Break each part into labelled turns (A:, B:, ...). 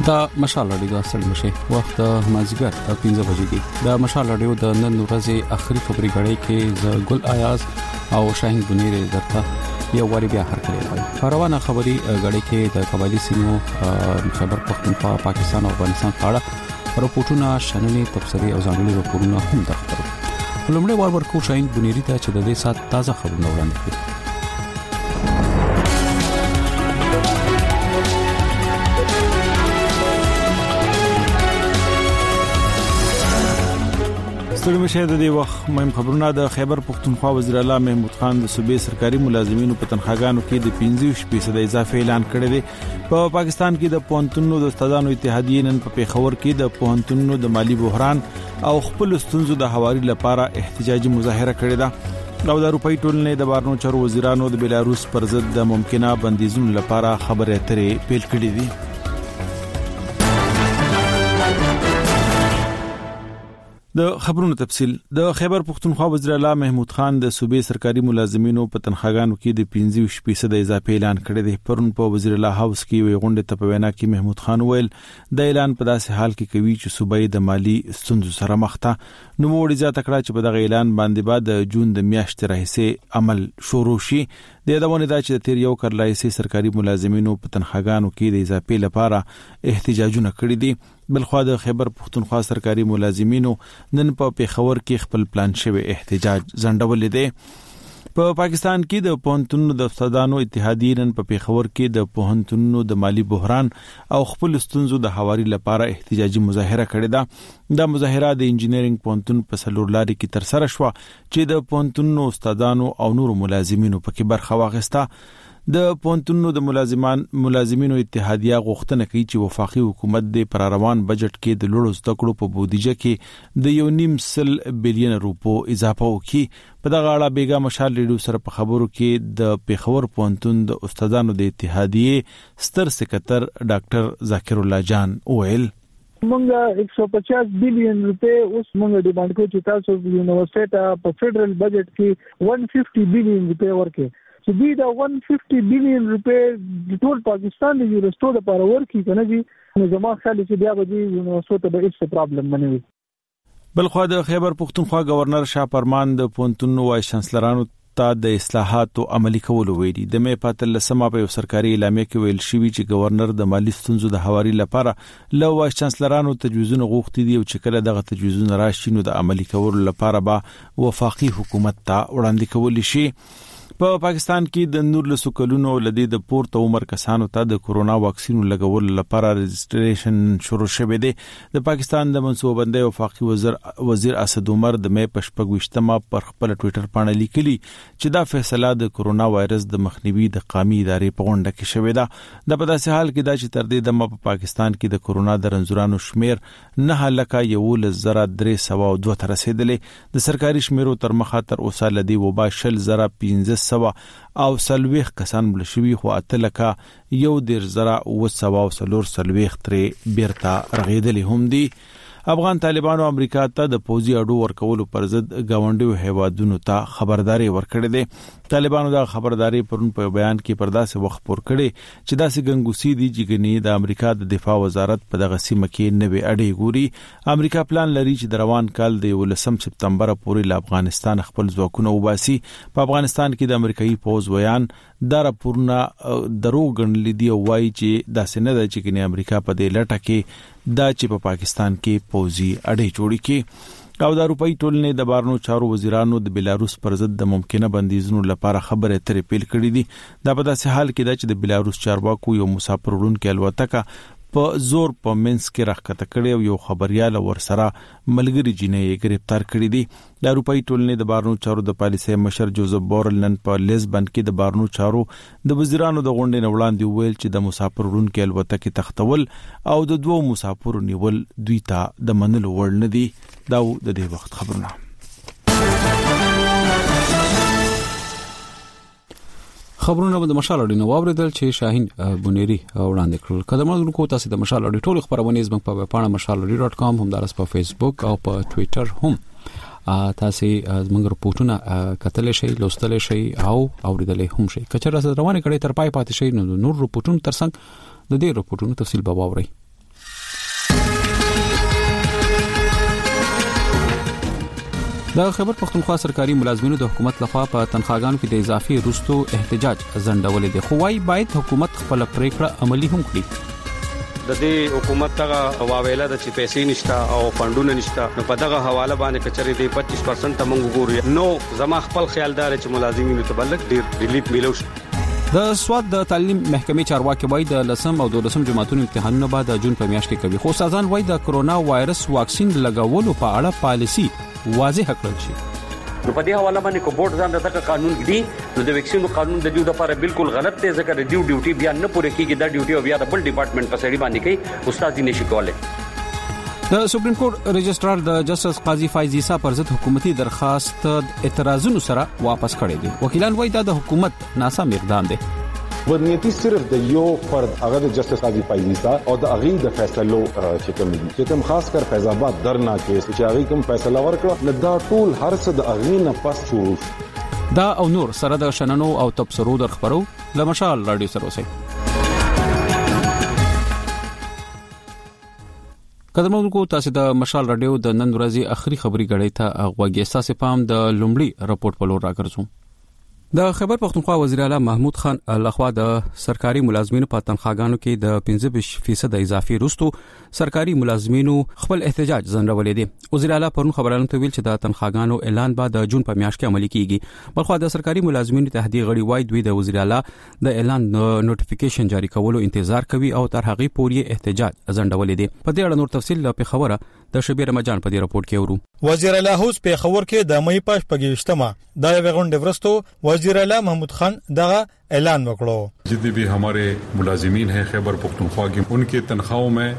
A: دا مشال اړیو د اصل مشه وخت مازیګر 15 بجې دی دا مشال اړیو د نن ورځې اخري خبري غړې کې ز ګل آیاز او شاهین بنیر درته یو وری بیا هر کړی دی روانه خبري غړې کې د قبایلی سیمو خبر پختونخوا پاکستان او افغانستان په اړه راپورټونه شننې تفسیري او ځانګړي راپورونه هم درته لومړی وار ورکو شاهین بنیر ته چې د دې سات تازه خبرونه وړاندې کړي
B: ستړي مشه د دې وخت مهم خبرونه د خیبر پختونخوا وزیر اعلی محمود خان د صوبې سرکاري ملازمینو په تنخواګانو کې د 15% اضافه اعلان کړی دی په پاکستان کې د پوهنتونونو د استادانو اتحادیې نن په پیښور کې د پوهنتونونو د مالی بحران او خپل ستونزو د حواري لپاره احتجاجي مظاهره کړې ده او د اروپאי ټولنې د بهرنیو چارو وزیرانو د بیلاروس پر ضد د ممکنه بندیزونو لپاره خبرې اترې پیل کړې دي د خبرونو تفصيل د خیبر پختونخوا وزیر اعلی محمود خان د صوبې سرکاري ملازمینو په تنخواګانو کې د 15% اضافه اعلان کړی دی پرون په وزیر اعلی هاوس کې وی غونډه ته په وینا کې محمود خان ویل د اعلان په داسې حال کې کوي چې صوبې د مالی ستونزو سره مخ ده نو موږ زیاته کړه چې په دغه اعلان باندې بعد د جون د میاشتې راهیسې عمل شروع شي د یادونه ده چې تیر یو کړلایسي سرکاري ملازمینو په تنخواګانو کې د اضافه لپاره احتجاجونه کړی دي بلخوا د خیبر پختونخوا سرکاري ملازمینو نن په پیښور کې خپل پلان شوی احتجاج ځنډول دي په پاکستان کې د پوهنتونونو د استادانو اتحادیې نن په پیښور کې د پوهنتونونو د مالی بحران او خپل ستونزو د حواري لپاره احتجاجي مظاهره کړې ده د مظاهره د انجینرینګ پوهنتون په سلورلاري کې تر سره شو چې د پوهنتونونو استادانو او نورو ملازمینو پکې برخه واخیسته د پوهنتونونو د ملازمینو اتحادیه غوښتنه کوي چې وفاقي حکومت د پراروان بجټ کې د لوړو زده کړو په بودیجه کې د 1.5 بلین روپو اضافه وکړي په دغه اړه بیګا مشال ریډیو سره په خبرو کې د پیښور پوهنتون د استادانو د اتحادیه ستر سکرټر ډاکټر ذاکر الله جان ویل
C: مونږه 150 بلین روپے اوس مونږه ډیماند کوو چې تاسو یونیورسيټي په فدرل بجټ کې 150 بلین روپے ورکړي چې دا 150 بلین روپے د ټول پاکستان د یونیورسيټو لپاره ورکړي کنه جی نو زما خیال چې بیا به یونیورسيټو به هیڅ پرابلم نه وي
B: بلخو د خیبر پختونخوا گورنر شاه فرمان د پونتونو وایس چانسلرانو ته د اصلاحاتو عملی کولو ویلي د مې پاتل سما په سرکاري اعلامیه کې ویل شوی چې گورنر د مالی ستونزو د حواري لپاره له وایس چانسلرانو تجویزونه غوښتي دي او چې کله دغه تجویزونه راشي نو د عملی کولو لپاره به وفاقي حکومت ته وړاندې کول شي په پاکستان کې د 19 کلونو لدی د پورته عمر کسانو ته د کورونا واکسین لګول لپاره رجسټریشن شروع شوه دی د پاکستان د منصوبندۍ وفاقي وزیر اسد عمر د مې پشپګوشتمه پر خپل ټوئیټر باندې لیکلي چې دا فیصله د کورونا وایرس د مخنیوي د قومي ادارې په غونډه کې شوه ده د په داسې حال کې دا چې تر دې د په پاکستان کې د کورونا د رنځورانو شمیر 9,1,302 تر رسیدلې د سرکاري شمیرو تر مخه تر اوسه لدی وبا 15,500 او سلويخ کسان بل شوی خو اتلکه یو دیر زرا و سوا او سلور سلويخ ترې بیرته رغیدلی هم دي افغان طالبانو امریکا ته د پوزي اډو ورکولو پر ضد گاونډیو هیوادونو ته خبرداري ورکړې ده طالبانو دا خبرداري پرون په بیان کې پرداسه وخت پور کړي چې داسې ګنګوسی دي چې ګنی د امریکا د دفاع وزارت په دغه سیمه کې نوې اډې ګوري امریکا پلان لري چې د روان کال د 19 سپتمبر پورې ل افغانستان خپل ځواکونه وباسي په افغانستان کې د امریکایي پوز ویان دا راپورونه درو ګڼل دي او وايي چې داسې نه ده چې ګنی امریکا په دې لټه کې دا چې په پاکستان کې پوزي اډې جوړې کړي او د اروپאי ټولنې د بهرنیو چارو وزیرانو د بیلاروس پر ضد د ممکنه بندیزونو لپاره خبرې اترې پیل کړې دي دا په داسې حال کې ده چې د بیلاروس چارواکو یو مسافر وړونکي الوتکه په زور په منس کې راکته کړي او یو خبريال ورسره ملګری جنې گرفتار کړي دي د اروپאי ټولنې د بهرنیو چارو د پالیسي مشر جوزف بورل نن په لیزبن کې د بهرنیو چارو د وزیرانو د غونډې نه وړاندې ویل چې د مسافر وړونکي الوتکه تختول او د دوه مسافرو نیول دوی ته د منلو وړ نه دي دا د دې وخت خبرونه
A: خبرونه د مشال اړینو واوریدل چې شاهین بنيري وړاندې کړل کډمل کو تاسو د مشال اړې ټول خبرونه زموږ په پاڼه mashalari.com هم درس په فیسبوک او په ټوئیټر هم تاسو زموږ رپورټونه کتل شي لوستل شي او اوریدل هم شي کچره روانه کړي تر پای پاتې شي نور رپورټونه ترڅنګ د دې رپورټونو تفصیل به واوري د خیبر پختونخوا سرکاري ملازمینو د حکومت لخوا په تنخواګانو کې د اضافي رستو احتجاج ځنډولې دي، خو وايي باید حکومت خپل پریکړه عملی هم کړي.
D: د دې حکومت ته واویلا د چې پیسې نشته او فندونه نشته، نو په دغه حواله باندې کچري دی 25% تمنګ ګوري. نو زما خپل خیال دار چې ملازمینو ته بلک ډیر ریلیف میلو شي.
A: د سواد د تعلیم محکمې چارواکي وایي د 10 او 12 جماعتونو امتحانونه بعد د جون په میاشت کې کوي، خو استادان وایي د کرونا وایرس واکسین لګولو په اړه پالیسی واضح کړل شي.
D: نو په دې حواله باندې کو بورډ ځان دغه قانون دی، نو د ویکسینو قانون د دې لپاره بالکل غلط دی، ځکه د ډیوټي بیا نه پوره کیږي، د ډیوټي او بیا د بل ډپارټمنټ په سړي باندې کوي، استاد یې نشي کولای.
A: د سپریم کورټ رجسترار د جسټس قاضي فایز عیسی پر ضد حکومتي درخواست اعتراضونو سره واپس کړی دی. وکیلان وایي دا د حکومت ناسم اقدام دی.
E: ودنيتي صرف د یو فرد هغه د جسټس قاضي فایز عیسی او د اغي د فیصلو چې کوم دي، چې کوم خاص کر فیض آباد درنا کیس چې اغي کوم فیصله ورکړه، لدا ټول هر څه د اغي نه پس شروع
A: دا او نور سره د شننو او تبصرو در خبرو لمشال رادیو سره اوسئ. قدرمنونکو، تاسو د مشال رادیو د نن ورځې اخري خبري غړې ته غوږی تاسو پام د لومړي رپورت په لور راګرځو. د خیبر پختونخوا وزیر اعلی محمود خان لخوا د سرکاري ملازمینو په تنخواګانو کې د 15% اضافي رستو سرکاري ملازمینو خپل احتجاج ځنډولې دي. وزیر اعلی پرون خبرانو ته ویل چې د تنخواګانو اعلان بعد د جون په میاشت کې عملي کیږي، بلخو د سرکاري ملازمینو اتحادیه غړي وایي دوی د وزیر اعلی د اعلان نوټیفیکیشن جاری کولو انتظار کوي او تر هغه پورې احتجاج ځنډولې دي. په دې اړه نور تفصیل په خبره د شبیر رمضان په دې رپورت کې ورو.
F: وزیر اعلی هوس په خبر کې د مې پاش پګیشتما دا یو غونډه ورستو وزیر اعلی محمود خان دغه اعلان وکړو.
G: जितने भी हमारे मुलाजिमीन हैं खैबर पख्तूनख्वा की, उनके तनख्वाहों में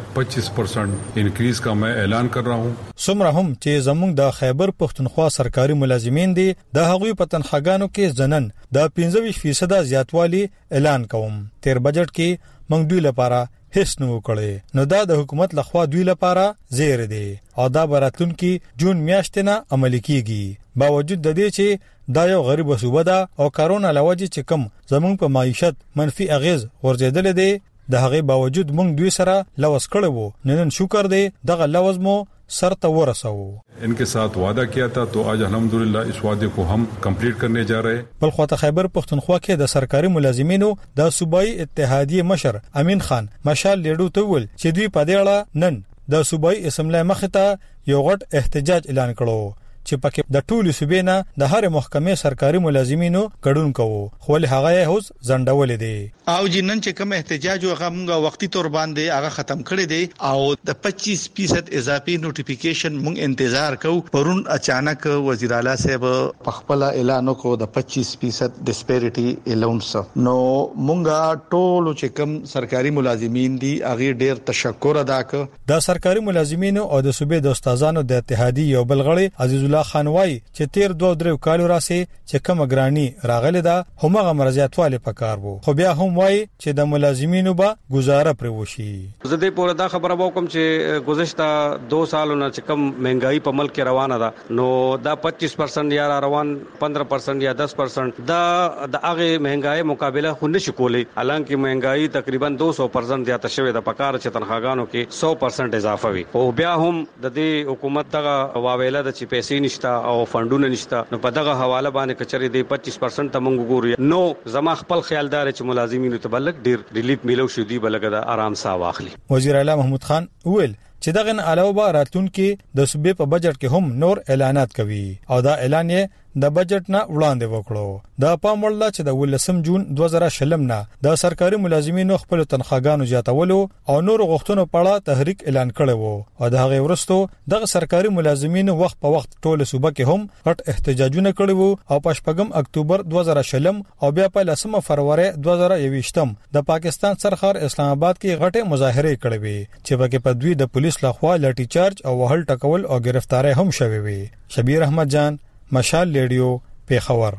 G: 25% इंक्रीज का मैं ऐलान कर रहा हूँ.
F: سمره هم چې زموږ د خیبر پختونخوا سرکاري ملازمین دي د هغوی په تنخواګانو کې زنن د 15% زیاتوالی اعلان کوم. تیر بجټ کې موږ دوی لپاره هیڅ نو کړی، نو دا د حکومت لخوا دوی لپاره زیر دی او دا براتون کې جون میاشت نه عملي کیږي. باوجود د دې چې دا یو غریب صوبه ده او کرونا لوجه چې کم زموږ په معیشت منفي اغیز ورزيدل دي، د هغه باوجود موږ دوی سره لوز کړو وو. نن شکر دی دغه لوز مو سر ته ورسو.
G: इनके साथ वादा किया था तो आज अल्हम्दुलिल्लाह इस वादे को हम कंप्लीट करने जा रहे हैं.
F: بل خو ته خیبر پختونخوا کې د سرکاري ملازمینو د صوبایي اتحادیه مشر امین خان مشال لیډو ته ول چې دوی په دې اړه نن د صوبایي اسمبلی مخ ته یو غټ احتجاج اعلان کړو چې پکې د ټولو صوبې نه د هر محکمې سرکاري ملازمینو ګډون کوو، خو له هغه هوس ځنډولې دي.
H: او جنن چې کوم احتجاج وغه وختي تور باندې هغه ختم کړی دی او د 25% اضافي نوټیفیکیشن مونږ انتظار کوو. پرون اچانک وزیر اعلی صاحب په خپل اعلان کو د 25% ډسپیریټي الاونس، نو مونږه ټول چې کوم سرکاري ملازمین دي هغه ډیر تشکر ادا کړ.
F: د سرکاري ملازمینو او د صوبې د استادانو د اتحادیه یو بل غړي عزیز الله خان وای چې تیر 2-3 کالو راسي چې کوم ګرانی راغله ده همغه مرزياتواله پکار وو، خو بیا هم وای چې د ملازمینو به گزاره پر وشي.
D: زه دې پوره دا خبره وکم چې گذشته 2 سالونو چې کم مهنګای په ملک کې روانه ده، نو دا 25% یا روان 15% یا 10% دا د هغه مهنګای مقابله خو نشي کولی. حالانکه مهنګای تقریبا 200% زیاته شوې ده، پکار چې تنخواګانو کې 100% اضافه وي. او بیا هم د دې حکومت دغه واویلا د چې پیسې نشتا او فندونه نشتا، نو په دغه حواله باندې کچري دی 25% تمنګ ګوري. نو زما خپل خیال دار چې ملازمینو ته بلک ډیر ریلیف میلو شو، دی بلګه د آرام سا واخلي.
F: وزیر اعلی محمود خان ویل چې دغه علاوه راتلون کې د صوبې په بجټ کې هم نور اعلانات کوي او دا اعلان یې د بجټ نه وړاندې وکړو. دا پام وړل چې د 18 جون 2020 نه د سرکاري ملازمینو خپل تنخواګانو زیاتولو او نور غوښتنو په اړه تحریک اعلان کړی وو او د هغه ورستو دغه سرکاري ملازمینو وخت په وخت ټول صوبه کې هم غټ احتجاجونه کړي وو او په 8 اکتوبر 2020 او بیا په 10 فروری 2021 د پاکستان سرخار اسلام آباد کې غټه مظاهره کړې وي چې پکې په دوی د پولیس لخوا لاټي چارج او وهل ټکول او گرفتاری هم شوي وي. شبیر احمد جان، مشال ریډیو، پیښور.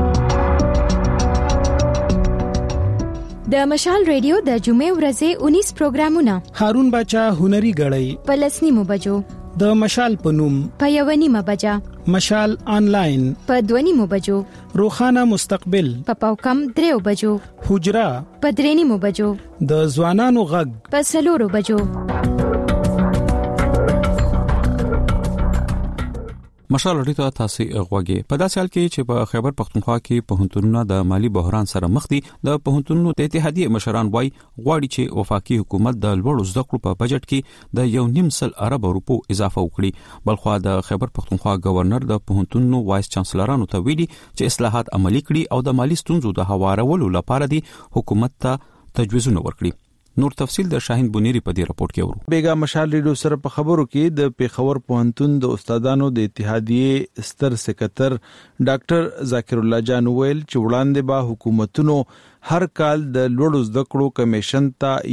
I: د مشال ریډیو د جمعې ورځې 19 پروګرامونه
J: هارون بچا هنري غړی
I: په 10 بجو،
J: د مشال پنوم
I: په 1 بجا،
J: مشال آنلاین
I: په 2 بجو،
J: روخانه مستقبل
I: په پاوکم 3 بجو،
J: حجرا
I: په 3 بجو،
J: د ځوانانو غږ
I: په 4 بجو.
A: مشال اړیته تاسو غوږی په داسې حال کې چې په خیبر پختونخوا کې پوهنتونونه د مالی بحران سره مخ دي. د پوهنتونونو د اتحادیې مشران وایي غواړي چې وفاقي حکومت د لوړو زده کړو په بجټ کې د 1.5 ارب روپو اضافه وکړي. بلخو د خیبر پختونخوا گورنر د پوهنتونونو وایس چانسلرانو ته ویلي چې اصلاحات عملي کړي او د مالی ستونزو د هوارولو لپاره دی حکومت ته تجویزونه ورکړي. نور تفصیل د شاهین بنيري په دې راپورټ کې ورو.
B: بیګا مشال ریډیو سره په خبرو کې د پیښور پوهنتون د استادانو د اتحادیې ستر سکرټر ډاکټر ذاکر الله جان ویل چې وړاندې به حکومتونو هر کال د لوړو زده کړو کمیشن ته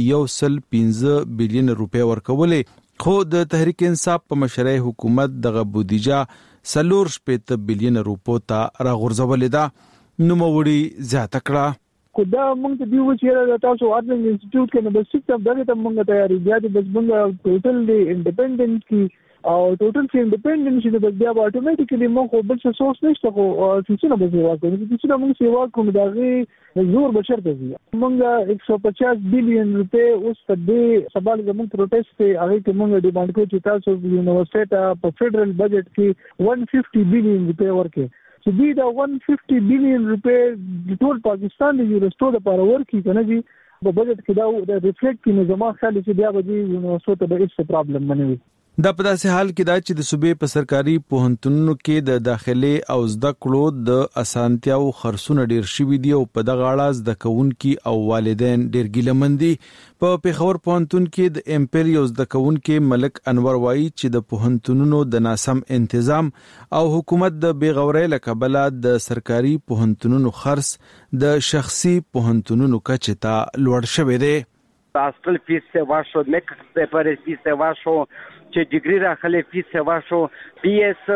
B: 115 بلین روپے ورکولې، خو د تحریک انصاف په مشرۍ حکومت دغه بودیجه 4 بلین روپو ته راغورځولې ده. نو موړي زیاته کړه
C: دا موږ ته دیو چې تاسو ارننګ انسټیټیوټ کې نو سیستم دغه ته موږ تیاری بیا د بس موږ ټوټل انډیپندنت کی او ټوټل کې انډیپندنت چې د بیا اتوماتیکلی موږ بل څه سورس نشته خو چې به سیوا کوي چې موږ سیوا کوو دغه زور بشر ته موږ 150 بلین روپے اوس په دې سبال زموږ پروټیست ته هغه کې موږ ډیمانډ کوو چې تاسو یونیورسيټي په فدرل بجټ کې 150 بلین روپے ورکړي. So be the 150 billion روپے د ټول پاکستان د یونیورسيټو لپاره ورکړي کنه جی په بجټ کې دا ریفلیکټ کینې زما خیال چې بیا به یونیورسيټو ته به هیڅ پرابلم نه وي.
B: دا په داسې حال کې دا چې د صوبې په سرکاري پوهنتونونو کې د داخلي او زده کړو د اسانتیاو خرڅونه ډیر شوي دي او په دغه اړه زده کوونکي او والدین ډیر ګیلمن دي. په پیښور پوهنتون کې د امپیل یو زده کوونکي ملک انور وایي چې د پوهنتونونو د ناسم تنظیم او حکومت د بیغورۍ له کبله د سرکاري پوهنتونونو خرڅ د شخصي پوهنتونونو کچې ته لوړ شوی دی.
K: اصل فیس واشو میک پیپر فیس واشو چې ډیګری راخلې فیس واشو بي اس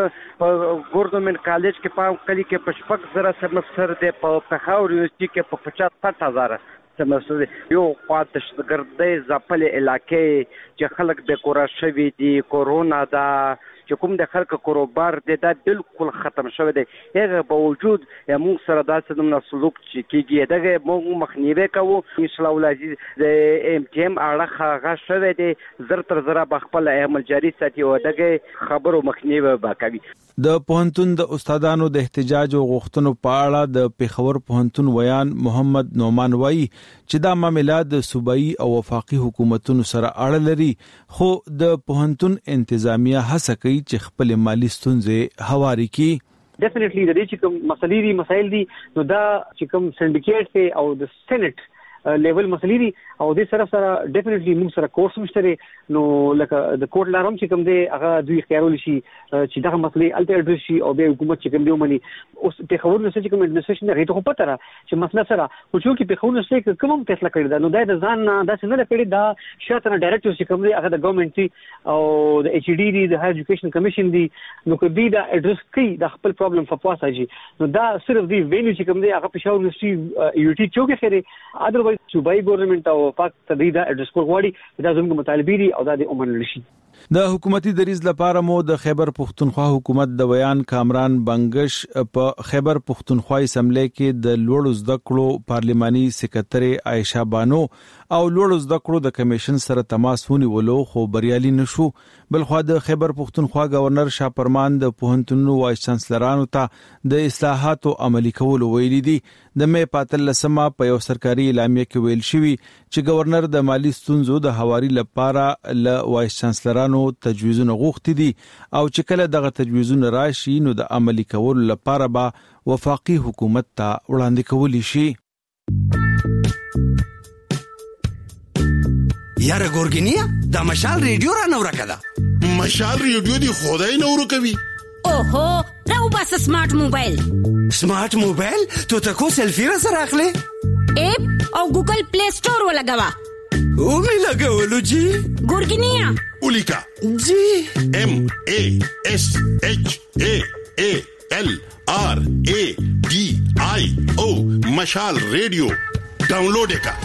K: ګورنمنت کالج کې په کلی کې په شپږ زره سمستر دی په پېښور یونیورسيټي کې په 50,000 سمستر یو خاطر ګرځي ځپل علاقې چې خلک به کورا شوي دي کورونا دا چې کوم د خلک کاروبار دی دا بالکل ختم شوی دی. هغه باوجود موږ سره داسې نوم سلوک چې کیږي دغه موږ مخنیوي کوو ان شاء الله العزیز د امتحان اړه هغه شوی دی زر تر زر به خپل عمل جاري ساتي او دغه خبرو مخنیوي وکوي.
B: د پوهنتون د استادانو د احتجاج او غوښتنو په اړه د پیښور پوهنتون ویان محمد نومان وایي چې دا معاملات د صوبایي او وفاقي حکومتونو سره اړه لري، خو د پوهنتون انتظامیه هڅه کوي چې خپل مالی ستونزې هواري کړي.
L: ډیفینیټلی د دې چې کوم مسلې دي مسایل دي نو دا چې کوم سندیکیټ او د سېنات لیول مسلې دي او د سره ډیفینیټلی موږ سره کورس مشتري نو لکه د کوټ لارم چې کوم دی هغه دوی خیارول شي چې دغه مسلې الټر اډرس شي او به حکومت چې کوم دی ومني اوس په خبرو نشي چې کوم اډمنستریشن هغه ته پته را چې مسله سره خو چې په خبرو نشي کوم فیصله کړی دا نو دا ځان دا څنګه کړی دا شاته نه ډایرکټ چې کوم دی هغه د ګورنمنت او د ایچ ډی دی د هایر ایجوکیشن کمیشن دی نو کوي دا اډرس کوي د خپل پرابلم په پاسه جي نو دا صرف دی وینو چې کوم دی هغه په شاو یونیورسيټي یو ټي چوکه خره ادروایز صوبایي ګورنمنت او پاک تدریدا اډرس کول غواړي دا زموږ مطالبه دي او دا د عمر لشي.
B: د حکومتي دریز لپاره مو د خیبر پختونخوا حکومت د بیان کامران بنگش په خیبر پختونخوا اسمبلی کې د لوړو زده کړو پارلماني سکرټري عائشہ بانو او لوړو زده کړو د کمیشن سره تماس ونیولو خو بریالي نشو. بلخو د خیبر پختونخوا گورنر شاه پرمان د پوهنتونونو وایس چانسلرانو ته د اصلاحاتو عملي کولو ویلي دي. د مې 15 په یو سرکاري اعلامیه کې ویل شوی چې گورنر د مالی ستونزو د هواري لپاره ل وایس چانسلرانو تجویزونه غوښتي دي او چې کله دغه تجویزونه راشي نو د عملي کولو لپاره به وفاقي حکومت ته وړاندې کولی شي.
M: یاره ګورګینیا د مشال ریډیو را نو راکړه
N: مشال ریډیو دی خدای نو ورکوي.
O: اوهو راو بس سمارټ موبایل
M: تو تکو سیلفی را سره اخلي
O: اپ او ګوګل پلی سٹور ولګوا
M: او می لګولو جی
O: ګورګینیا
N: اولیکا
M: جی
N: ام ا اس اچ ا ا ال ار ا ډي آی او مشال ریډیو ډاونلوډ وکړه.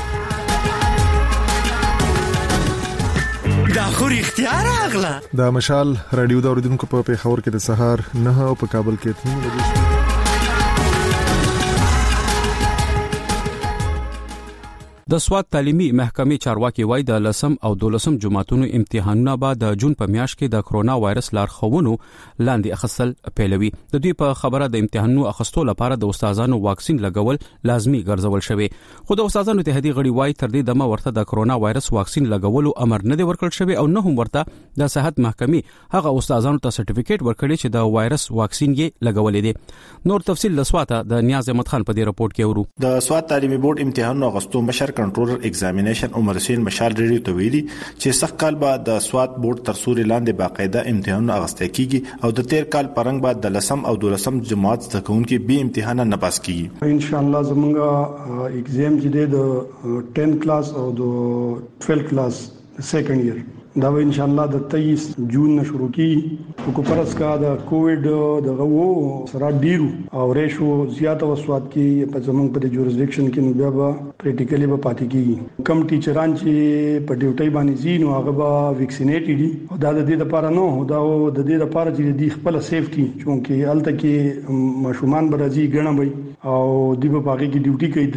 M: دا خو اختیار اغلا
P: دا مشال رادیو دا اوریدونکو په پیښور کې د سهار 9 او په کابل کې 3 بجې
A: د سواد تعلیمي محکمې چارواکي وایي د 10 او 12 جماعتونو امتحانونه به د جون په میاشت کې د کرونا وایرس لارښوونو لاندې اخیستل پیلوي. د دوی په خبره د امتحانونو اخیستلو لپاره د استادانو واکسین لګول لازمي ګرځول شوی، خو د استادانو اتحادیې غړي وایي تر دې دمه ورته د کرونا وایرس واکسین لګولو امر نه دی ورکړل شوی او نه هم ورته د صحت محکمې هغه استادانو ته سرټیفیکیټ ورکړي چې د وایرس واکسین یې لګولې دي. نور تفصیل له سواته د نیاز احمد خان په دې راپورټ کې ورو.
Q: د سواد تعلیمي بورډ امتحانونو اغوستو مشر کنټرولر ایگزامینیشن عمر حسین مشال ریډیو ته ویلي چې سخت کال بعد د سواد بورډ تر سوري لاندې باقاعده امتحانونه اغوستل کیږي او د تیر کال پرنګ بعد د 10 او 12 جماعت زده کوونکو به امتحان نه پاس کیږي.
R: ان شاء الله زمونږه ایگزام چې د 10 کلاس او د 12 کلاس سیکنډ ایئر دا ان شاء الله د 23 جون نه شروع کی کو پرس کا د کووډ دغه وو سره ډیرو او ریشو زیاته وسوات کی په زمونږ په جوریسډکشن کې بیا به پریکټیکلی به پاتې کی کم ټیچران چې په ډیوټي باندې زین او هغه به ویکسینیټډ دي او دا د دې لپاره نه هو دا د دې لپاره چې د خپل سیفټي چونکه الته کې ماشومان برازي غنوي او دی په باغې کې ډیوټي کوي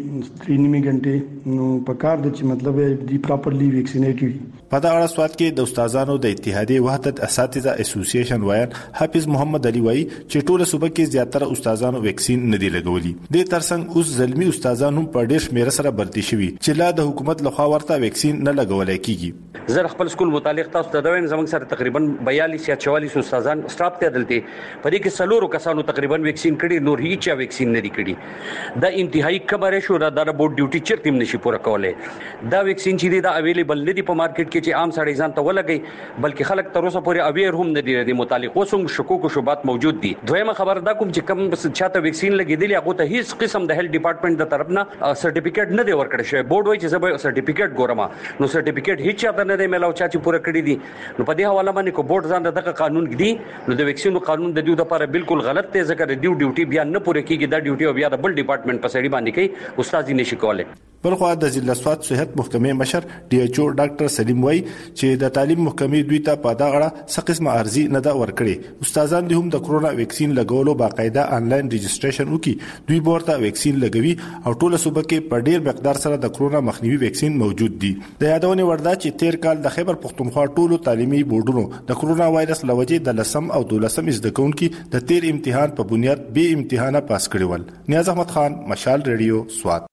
R: 3 نیمه غنټه نو په کار د چې مطلب دی پراپرلی ویکسینیټډ.
Q: په دا اړه سواد کې د استادانو د اتحادیې وحدت اساتذه اسوسییشن وایي حافظ محمد علي وایي چې ټول صوبه کې زیاتره استادانو ویکسین نه دی لګولي. د ترڅنګ اوس زلمی استادانو په ډېر شمیر سره برتي شوي چې لا د حکومت لخوا ورته ویکسین نه لګولای کیږي.
S: زه خپل سکول متعلق تاسو ته دا وایم زموږ سره تقریبا 42 یا 44 استادان سټاف ته دلته په دې کې سلورو کسانو تقریبا ویکسین کړي، نور هیڅ ویکسین نه دی کړي. دا انتهایی کمره شو دا د بورډ ډیوټي چرته نشي پوره کولای. دا ویکسین چې دا اویلیبل نه دی په مارکیټ کې چې عام سړی ځان ته ولګي بلکې خلک تر اوسه پورې اویر هم نه دي د متعلق وسوم شکوک او شوبات موجود دي. دویمه خبر دا کوم چې کم بس چاته ویکسین لګیدلی هغه ته هیڅ قسم د هیلث ډپارټمنټ د طرف نه سرټیفیکیټ نه دی ورکړی شوی. بورډ وایي چې زه سرټیفیکیټ ګورم نو سرټیفیکیټ هیڅ چاته نه دی ملاو چا چې پوره کړی دي. نو په دې حواله باندې کو بورډ ځان دغه قانون دی نو د ویکسینو قانون د دې لپاره بالکل غلط دی ځکه د ډیوټي بیا نه پوره کیږي. دا ډیوټي او بیا د بل ډپارټمنټ په سړي باندې کوي استاد یې نشي کولای.
Q: بلخو د ضلع سواد صحت محکمې مشر ډي ایچ او ډاکټر سلیم وای چې د تعلیم محکمې دوی ته په دا غړه څه قسمه ارزي نه دا ورکړي. استادان دي هم د کرونا ویکسین لګولو باقاعده انلاین رجسټریشن وکي. دوی ورته ویکسین لګوي او ټول صوبه کې په ډیر مقدار سره د کرونا مخنیوي ویکسین موجود دي. د یادونه وردا چې تیر کال د خیبر پختونخوا ټولو تعلیمي بورډونو د کرونا وایرس لوجې د 10 او 12 زده کوونکو د تیر امتحان په بنیاد به امتحانه پاس کړي ول. نیاز احمد خان، مشال ریډیو، سواد.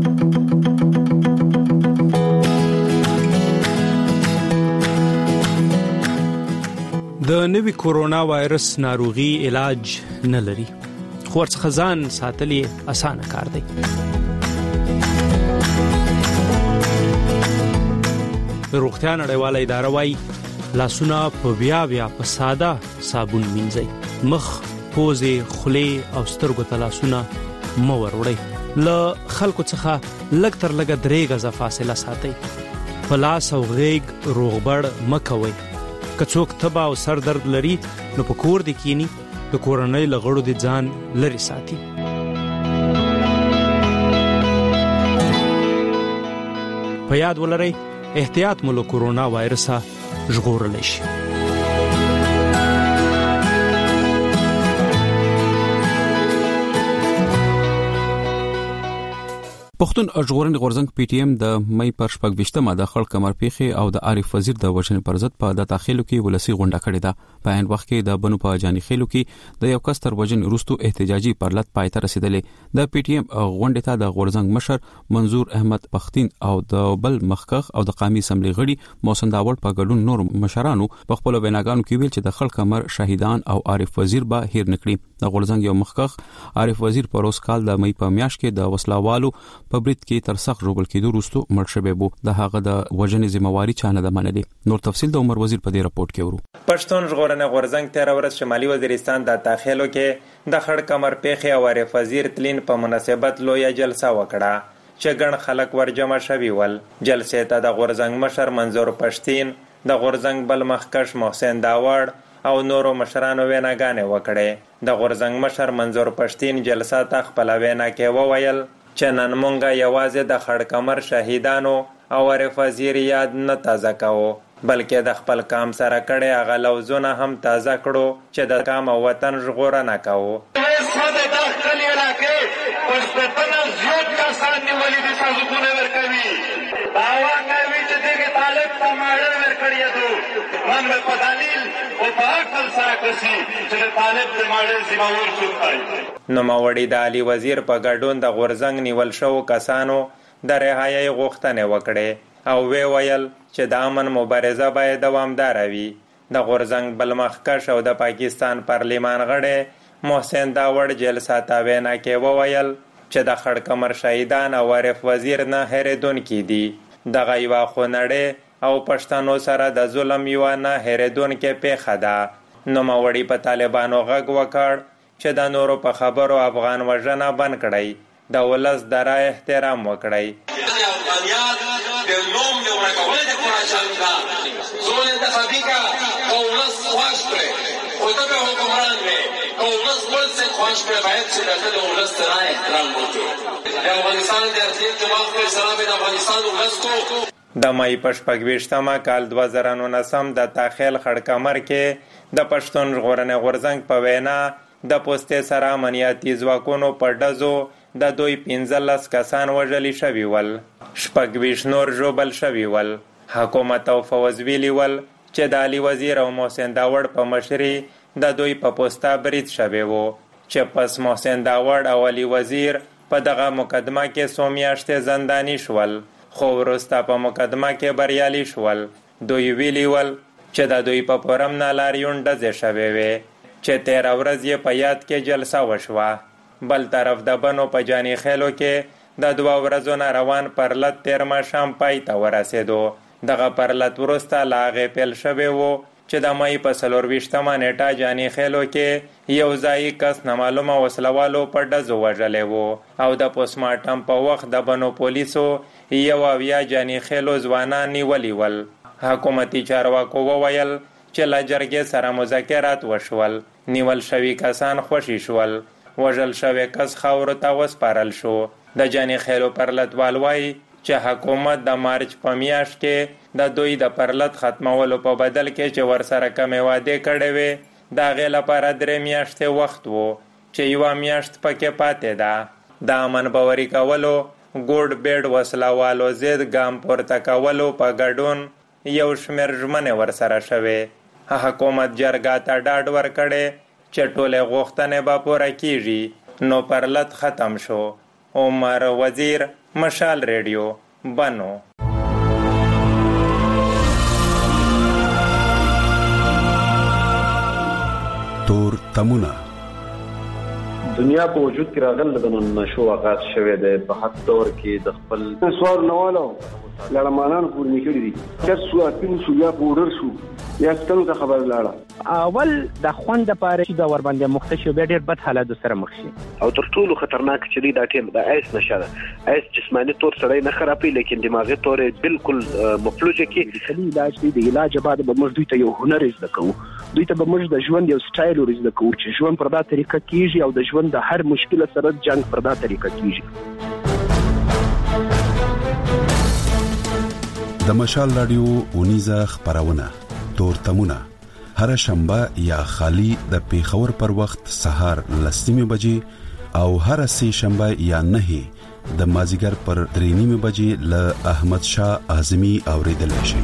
T: د نوي کورونا وایرس ناروغي علاج نه لري، خو ورڅخه ځان ساتل یې اسانه کار دی. روغتیا نړیواله اداره وايي لاسونه په بیا په ساده صابون مینځئ، مخ، پوزې، خولې او سترګو ته لاسونه مه وروړئ. له خلکو څخه لږ تر لږه 3 غزه فاصله ساتئ. په لاس او غېږ روغبړ مه کوئ. که څوک تبه او سر درد لري نو په کور دې کینی، د کورنۍ له غړو دې ځان لرې ساتي. په یاد ولرئ احتیاط مو له کورونا وایرسه ژغورلی شي.
A: پښتون ژغورنې غورځنګ پی ټی ایم د مې پر 28مه د خړ کمر پیخي او د عارف وزیر د وژنې پر ضد په د داخلو کې ولسی غونډه کړې ده. په عین وخت کې د بنو په جاني خېلو کې د یو کس تر وژنې وروسته احتجاجي پرلط پای ته رسیدلې. د پی ټی ایم غونډې ته د غورځنګ مشر منظور احمد پختین او د بل مخکخ او د قومي اسمبلی غړي محسن داوړ په ګډون نور مشرانو په خپل ویناګانو کې ویل چې د خړ کمر شهیدان او عارف وزیر به هیر نکړي. د غورځنګ یو مخکخ عارف وزیر په روز کال د مې په میاشت کې د وسلوالو په برید کې تر سخت ژوبل کېدو وروسته مړ شوی بو. د هغه د وژنې ذمہواری چانه ده منلې. نور تفصیل د عمر وزیر په دې راپورټ کې ورو.
U: پښتون ژغورنې غورځنګ 13 ورځ شمالي وزیرستان د داخلو کې د خړ کمر پیخي او عارف وزیر تلین په مناسبت لویه جلسه وکړه چې ګڼ خلک ورجمع شوي ول. جلسې ته د غورځنګ مشر منظور پښتین، د غورځنګ بل مخکش محسن داوړ او نورو مشرانو ویناګانې وکړې. د غورځنګ مشر منظور پښتین جلسه ته خپل وینا کې وویل چې نن مونږه یوازې د خړ کمر شهیدانو او عارف وزیر یاد نه تازه کوو بلکې د خپل کام سره کړي هغه لوزونه هم تازه کړو چې د کام او وطن ژغورنه کوو.
V: د داخلي علاقې پښتنه زیات کسان نیولي دي، صندوقونه ورکوي
E: نن په دلیل او په عقل سره کسي چې طالب د ماړه زموږ څوکای.
U: نوموړي د علي وزیر په ګډون د غورځنګ نیول شو کسانو د رهایي غوښتنې وکړې او ویل چې د امن مبارزه باید دوامدار وي. د غورځنګ بل مخکښ او د پاکستان پارلیمان غړی محسن داوړ جلسه تاوینا کې وویل چې د خړکمر شهیدان او عارف وزیر نه هېرېدونکي دي. دغه یوه خونړۍ او پښتنو سره د ظلم یوه نه هېرېدونکې پیښه ده. نوموړي په طالبانو غږ وکړ چې د نورو په خبرو افغان وژنه بند کړئ، د ولس د رایې احترام وکړئ. د مای په 26 کال 2019 د تاخیل خړکمر کې د پښتون ژغورنې غورځنګ په وینا د پوستې سره امنیتي ځواکونو په ډزو د دوی 15 کسان وژلي شوي ول، 26 نور ژوبل شوي ول. حکومت او فوز ویلي ول چې د علي وزیر او محسن داوړ په مشري د دوی په پوسته برید شوی و چې پس محسن داوړ او علي وزیر په دغه مقدمه کې څو میاشتې زنداني شول، خو وروسته په مقدمه کې بریالي شول. دوی ویلي ول چې د دوی په پورم نه لاریون ډزې شوې وې چې 13 ورځ یې په یاد کې جلسه وشوه. بل طرف د بنو په جاني خیلو کې د 2 ورځو نه روان پرلت تیر ماښام پای ته ورسېدو. دغه پرلت وروسته له هغې پیل شوی و چې د مای په 24 نیټه جاني خیلو کې یو ځایي کس نامعلومه وسلوالو په ډزو وژلی و او د پوسټمارټم په وخت د بنو پولیسو 21 جاني خیلو ځوانان نیولي ول. حکومتي چارواکو وویل چې له جرګې سره مذاکرات وشول، نیول شوي کسان خوشي شول، وژل شوی کس خاورو ته وسپارل شو. د جاني خیلو پرلتوال وایي چې حکومت د مارچ په میاشت کې د دوی د پرلت ختمولو په بدل کې چې ورسره کمې وعدې کړې وې د هغې لپاره 3 میاشتې وخت و چې 1 میاشت پکې پاتې ده. د امن باوري کولو، ګوډ بیډ وسلوالو ضد ګام پورته کولو په ګډون یو شمېر ژمنې ورسره شوې. حکومت جرګه ته ډاډ ورکړی چې ټولې غوښتنې به پوره کیږي. نو پرلت ختم شو. عمر وزیر، مشال ریډیو، بنو.
V: تور تمونه
W: دنیا په وجود کې راغله د نشو آغاز شوه د په حد دور کې د خپل سوار نوالو لړمانان پور نکړي دي چې سو اپین سو یا پورر شو یا ستنو ته خبر لاړه
X: اول د خوند لپاره چې د ور باندې مختشو به ډېر بد حالات سره مخ شي
W: او تر ټولو خطرناک چې دا ټیم د ایس نشه ایس جسمانی تور سره نه خرابې لیکن دماغي تور بالکل مفلوجه کې
X: علاج دی د علاج بعد به موږ دوی ته یو هنر زده کوو دوی ته به موږ د ژوند یو سټایل ورزده کوو چې ژوند پر دا طریقه کیږي او د ژوند د هر مشکل سره جنگ پر دا طریقه کیږي.
V: د مشال رادیو اونیزه خبرونه تور تمونه هر شنبه یا خالی د پیښور پر وخت سهار 10:00 بجې او هر سه شنبه یا 9 د مازیګر پر 3:30 بجې ل احمد شاه اعظمي اوریدل شي.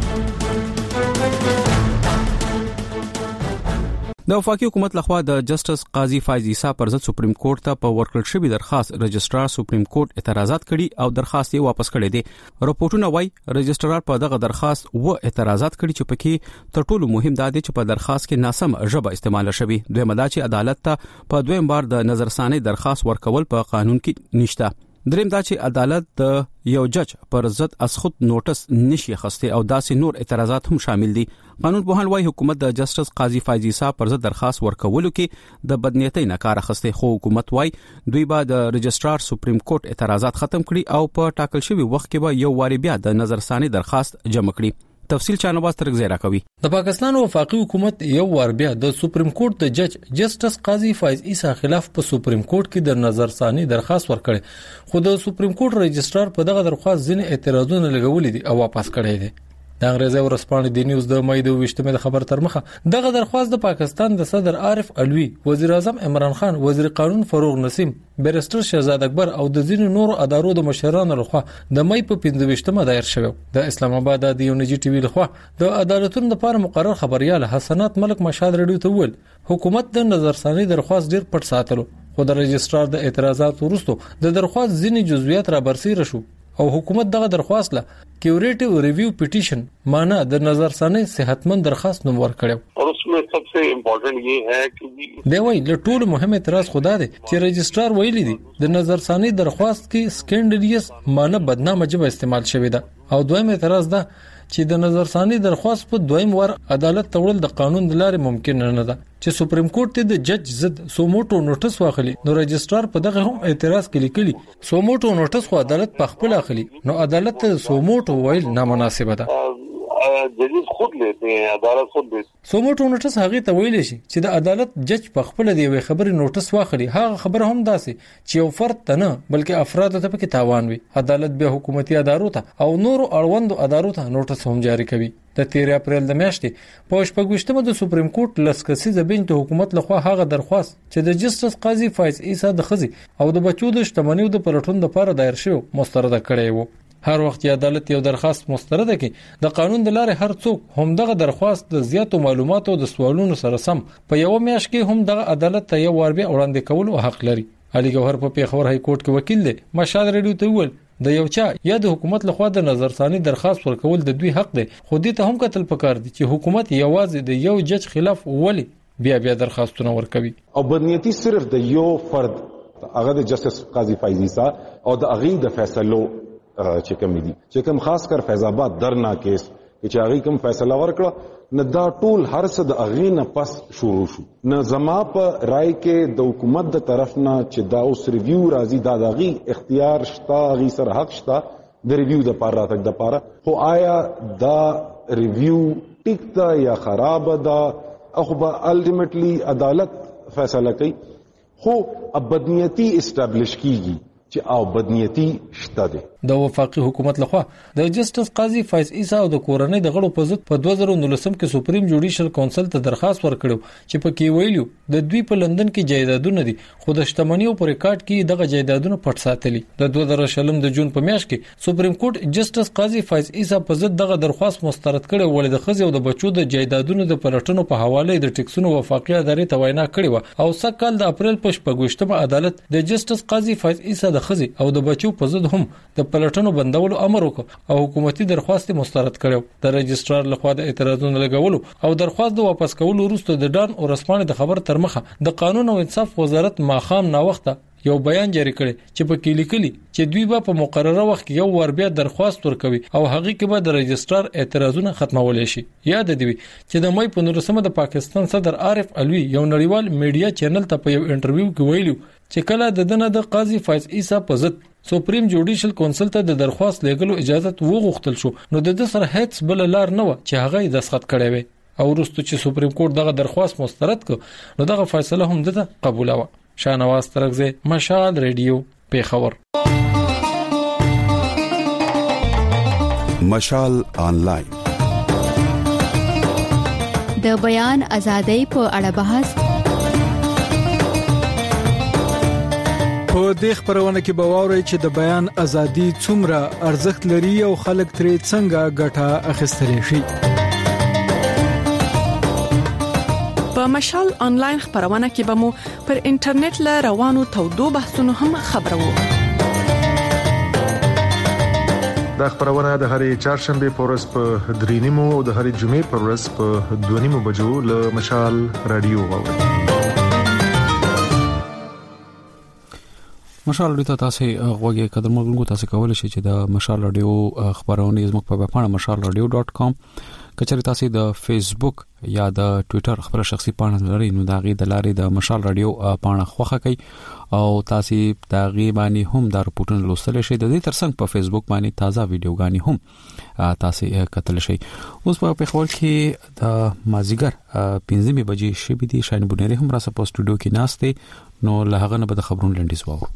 A: د وفاقي حکومت لخوا د جسټس قاضي فایز عیسی پر ضد سپریم کورټ ته په ورکړل شوی درخواست رجسترار سپریم کورټ اعتراضات کړي او درخواست یې واپس کړی دی. راپورټونه وايي رجسترار په دغه درخواست اعتراضات کړي چې پکې تر ټولو مهم دا دی چې په درخواست کې ناسم ژبه استعمال شوی. دویم دا چې عدالت ته په دویم بار د نظرثاني درخواست ورکول په قانون کې نشته. دریم دا چې عدالت د یو جج پر ضد از خود نوټس نشي خسته او داسې نور اعتراضات هم شامل دي. قانون په وايي حکومت د جسټس قاضي فایز عیسی پر ضد درخواست ورکولو کې د بدنیتۍ نه کار اخسته، خو حکومت وايي دوی به د رجسترار سپریم کورټ اعتراضات ختم کړي او په ټاکل شوی وخت کې به یو واری بیا د نظرثاني درخواست جمع کړي. تفصیل چانواز ترک زیرا کوي.
Y: د پاکستان وفاقي حکومت یو ور بیا د سپریم کورټ د جج جسټس قاضي فایز عیسی خلاف په سپریم کورټ کې د نظرثاني درخواست ورکړي، خو د سپریم کورټ رجسترار په دغه درخواست ځینې اعتراضونه لګولې دي او واپس کړي دي. د انګریزي ورځپاڼې د نیوز د مې د 20مې خبر تر مخه دغه درخواست د پاکستان د صدر عارف علوي، وزیر اعظم عمران خان، وزیر قانون فاروق نسیم، بیرستر شهزاد اکبر او د ځینو نورو ادارو د مشرانو لخوا د مې په 15مه دایر شوی. د اسلام آباد د یونیجی ټي وی لخوا د عدالتونو لپاره مقرر خبريال حسنات ملک مشهد رادیو ته ویل حکومت د نظرثاني درخواست ډیر پټ ساتلو، خو د رجسترار د اعتراضات وروسته د درخواست ځینې جزئیات را برسېره شو او حکومت دغه درخواست له کیوریټیو ریویو پټیشن معنی د نظرثاني صحتمند درخواست نوم ورکړو.
W: اور اس میں سب سے امپورټنٹ یہ ہے کہ
Y: دی وای له ټولو مهم اعتراض خدا دی چې رجسترار ویلي دی د نظرثاني درخواست کې سکینډریس معنی بدنامه جبه استعمال شوی ده، او دویم اعتراض ده چې د نظرثاني درخواست په دویم ور عدالت تړل د قانون د لارې ممکن نه ده. چې سپریم کورټ ته د جج زد سوموټو نوټس واخلي نو رجسترار په دغه هم اعتراض کلی سوموټو نوټس خو عدالت په خپل اخلي نو عدالت ته سوموټو ویل نامناسبه ده.
W: ججز خود لیتے ہیں، عدالت خود لیتے.
Y: سوموټو نوټس هغه ته ویل شي چې د عدالت جج په خپل دی وی خبري نوټس واخلي، هغه خبر هم داسي چې یو فرد ته نه بلکې افراد ته پکې تاوان وي. عدالت به حکومتي ادارو ته او نورو اړوندو ادارو ته نوټس هم جاری کوي. د 13 اپریل د میاشتې په 28مه د سپریم کورټ لسکسیزه بنچ د حکومت لخوا هغه درخواست چې د جسټس قاضي فایز عیسی د خزي او د بچو د شتمنیو د پلټون لپاره دایر شو مسترده کړی وو. هر وخت عدالت یو درخواست مسترده کړي د قانون د لارې هر څوک هم دغه درخواست د زیاتو معلوماتو او د سوالونو سره سم په یو میاشت کې هم دغه عدالت ته یو ور بیا وړاندې کول حق لري. علي ګوهر په پیښور های کورټ کې وکیل دی، مشهد رادیو ته ویل د یو چا یا د حکومت لخوا د نظرثاني درخواست ورکول د دوی حق دی، خو دې ته هم کتل پکار دي چې حکومت یوازې د یو جج خلاف ولی بیا درخواستونه ورکوي.
D: او بدنیتی صرف د یو فرد هغه د جسټس قاضي فایز عیسی او د اغي د فیصلو چې کوم دي چې کوم خاص کر فیض آباد درنا کیس چې هغه کوم فیصله ورکړه نه دا ټول هر څه د اغي نه پس شروع شو. نه زما په رائے کې د حکومت د طرف نه چې دا اوس ریویو راځي دا د اغي اختیار شته، اغي سره حق شته د ریویو د پاره راتګ د پاره، خو آیا دا ریویو ټیک ده یا خراب ده او به الټیمیټلی عدالت فیصله کوي. خو بدنیتی اسټابلیش کیږي چې او بدنیتی شته ده.
Y: د وفاقي حکومت لخوا د جسټس قاضي فایز عیسی او د کورنۍ د غړو په ضد په 2019 کې سپریم جوډیشل کونسل ته درخواست ورکړو چې په کې ویلو د دوی په لندن کې جایدادونه دي خو د شتمنیو پر ریکارډ کې دغه جایدادونه پټ ساتلي. د 2020 د جون په میاشت کې سپریم کورټ جسټس قاضي فایز عیسی په ضد دغه درخواست مسترد کړي ولې د خزي او د بچو د جایدادونو د پلټنو په حواله د ټیکسونو وفاقي ادارې ته وینا کړې و او سکهال د اپریل په 28مه عدالت د جسټس قاضي فایز عیسی د خزي او د بچو په ضد هم د پلټنو بندولو امر وکړ او حکومتي درخواست مسترد کړو. د رجسترار لخوا د اعتراضونو لګولو او درخواست د واپس کولو وروسته د ډان ورځپاڼې د خبر تر مخه د قانون او انصاف وزارت ماخام نا وخته یو بیان جاری کړي چې په کې لیکلي چې دوی به په مقرره وخت کې یو ور بیا درخواست ورکوي او هغه کې به د رجسترار اعتراضونه ختمول شي. یاد دی چې د مې 15مه د پاکستان صدر عارف علوي یو نړیوال میډیا چینل ته په یو انټرویو کې ویلو چې کله د دنه د قاضي فایز عیسی په ضد سپریم جوډیشل کونسل ته د درخواست لګلو اجازه وغوښتل شو نو د سره هیڅ بل لار نه و چې هغه دستخط کړي وي او وروسته چې سپریم کورټ دغه درخواست مسترد کړ نو دغه فیصله هم دته قبول و. شاهنواز ترغزی، مشال ریډیو، پیښور.
V: مشال آنلاین
I: د بیان ازادۍ په اړه بحث.
F: په دې خبرونه کې به واورئ چې د بیان ازادي څومره ارزښت لري او خلک ترې څنګه ګټه اخیستلی شي.
G: په مشال آنلاین خبرونه کې به مو پر انټرنیټ له روانو تودو بحثونو هم خبرو.
P: دا خبرونه د هرې چهارشنبه په ورځ په 3:30 او د هرې جمعې په ورځ په 2:30 بجو له مشال رادیو واورئ.
A: مشال رادیو ته تاسو غوږی قدر مګونګو تاسو کولای شئ چې د مشال رادیو خبرونه زموږ په پاڼه mashalradio.com کچری تاسو د فیسبوک یا د ټوئیټر خپل شخصي پاڼه لرئ نو دا غي د لارې د مشال رادیو پاڼه خوخه کوي او تاسو دا غي باندې هم د رپورټونو لوستل شئ. د دې ترڅنګ په فیسبوک باندې تازه ویډیوګانی هم تاسو کتل شئ. اوس په پیښور کې د مازیګر 15 بجې شپې دي شاین بونری هم را سپوس سټوډیو کې ناشته نو له هغه نه به د خبرونو لنډیز واو.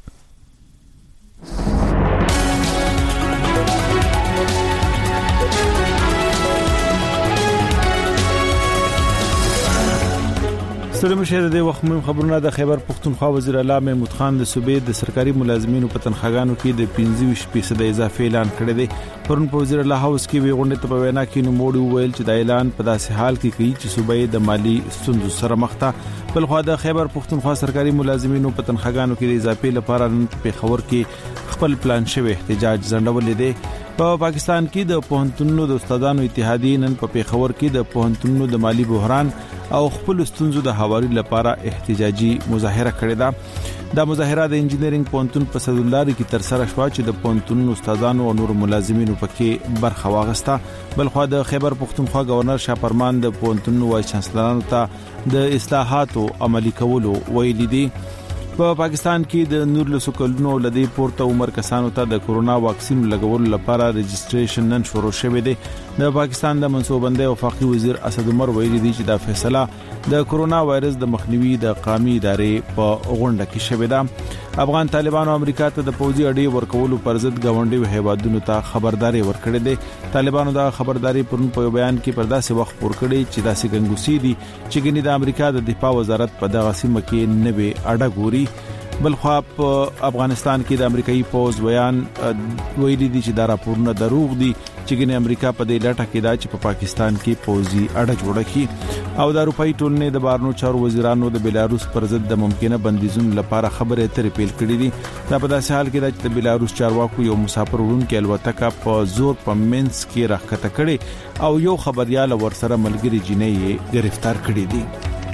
B: ستړي مشه د وخت مهم خبرونه د خیبر پختونخوا وزیر اعلی محمود خان د صوبې د سرکاري ملازمینو په تنخواګانو کې د 25% اضافه اعلان کړی دی. پرون په وزیر اعلی هاوس کې وی غونډه ته په وینا کې نو موړي ویل چې د اعلان په داسې حال کې کوي چې صوبې د مالی ستونزو سره مخ ده. بل خو د خیبر پختونخوا سرکاري ملازمینو په تنخواګانو کې د اضافه لپاره نن په خبر کې خپل پلان شوی احتجاج ځنډول دي. په پاکستان کې د پوهنتونونو د استادانو اتحادیې نن په پیښور کې د پوهنتونونو د مالی بحران او خپل ستونزو د حوالې لپاره احتجاجي مظاهره کړې ده. دا مظاهره د انجینرینګ پوهنتون په صدرلاري کې تر سره شو چې د پوهنتونونو استادانو او نور ملازمینو پکې برخه واغسته. بل خو د خیبر پختونخوا گورنر شاه فرمان د پوهنتونونو وایس چانسلرانو ته د اصلاحاتو عملي کولو ویلي دي. په پاکستان کې د نور له سکولونو لدی پورته عمر کسانو ته د کورونا واکسین لګولو لپاره رجسټریشن نن شروع شوه دی. د پاکستان د منصوبندۍ او وفاقي وزیر اسد عمر ویلي دی چې دا فیصله د کورونا وایرس د مخنیوي د قومي ادارې په غونډه کې شوه ده. افغان طالبانو امریکا ته د پوځي اډې ورکولو پر ضد غونډې هیوادونو ته خبرداري ورکړې ده. طالبانو دا خبرداري پرون په بیان کې پر داسې وخت پور کړی چې داسې ګنګوسي دي چې ګنې د امریکا د دفاع وزارت په دغه سیمه کې نوې اډه ګوري. بل خو په افغانستان کې د امریکایي پوز بیان ویلي دي چې دا راپورونه دروغ دي چې ګنې امریکا په دې لټه کې دا چې په پاکستان کې پوزي اډه جوړه کړي او د اروپאי ټولنې د بارنو چارو وزیرانو د بیلاروس پر ضد د ممکنه بندیزونو لپاره خبرې اترې پیل کړې دي. دا په داسې حال کې چې د بیلاروس چارواکو یو مسافر وړونکي الوتکه په زور په منس کې راکته کړي او یو خبريال ورسره ملګری جنې گرفتار کړي دي.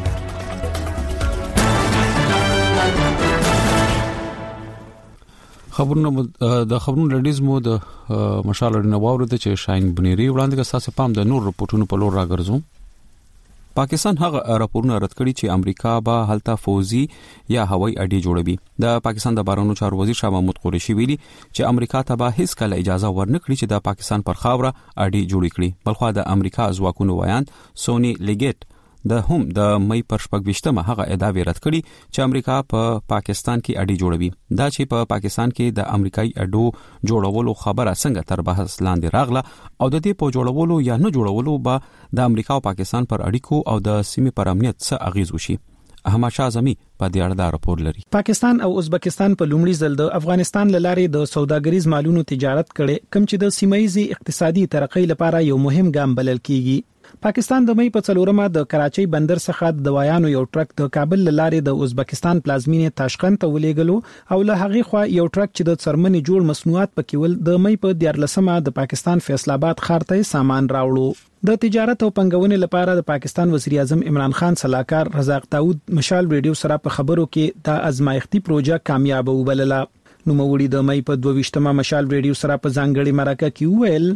A: د خبرونو ریډیز مو د مشال نواورد چې شاین بنيري وړاندې اساس پام د نور رپورټونو په لور راګرځو. پاکستان هغه راپورونه رد کړي چې امریکا به هلته فوزي یا هوایي اډې جوړوي. د پاکستان د بارنو چارو وزیر شاه محمود قریشي ویلي چې امریکا ته به هیڅ کله اجازه ورنکړي چې د پاکستان پر خاوره اډې جوړ کړي. بلخو د امریکا ځواکونو وایان سونی لیګټ د هم د مې پر شپږ هغه ادعا رد کړي چې امریکا په پاکستان کې اډې جوړوي. دا چې په پاکستان کې د امریکایي اډو جوړولو خبره څنګه تر بحث لاندې راغله او د دې په جوړولو یا نه جوړولو به د امریکا او پاکستان پر اړیکو او د سیمې پر امنیت څه اغیز وشي. احمد شاه زمي په دې اړه دا راپور لري.
C: پاکستان او ازبکستان په لومړي ځل د افغانستان لارې د سوداګریز مالونو تجارت کړي کوم چې د سیمایي اقتصادي ترقۍ لپاره یو مهم ګام بلل کیږي. پاکستان د مې په څلورمه د کراچۍ بندر څخه د دوایانو یو ټرک د کابل لارې د ازبکستان پلازمینې تاشقند ته ولېګلو او له هغې خوا یو ټرک چې د څرمنې جوړ مصنوعات پکې ول د مې په 14مه د پاکستان فیصل آباد ښار ته سامان راوړو. د تجارت او پنګونې لپاره د پاکستان وزیر اعظم عمران خان صلاحکار رزاق داود مشال ریډیو سره په خبرو کې د ازمایښتي پروژه کامیاب وبلله. نو موړي د مې په 22مه مشال ریډیو سره په ځانګړي مرکه کې ویل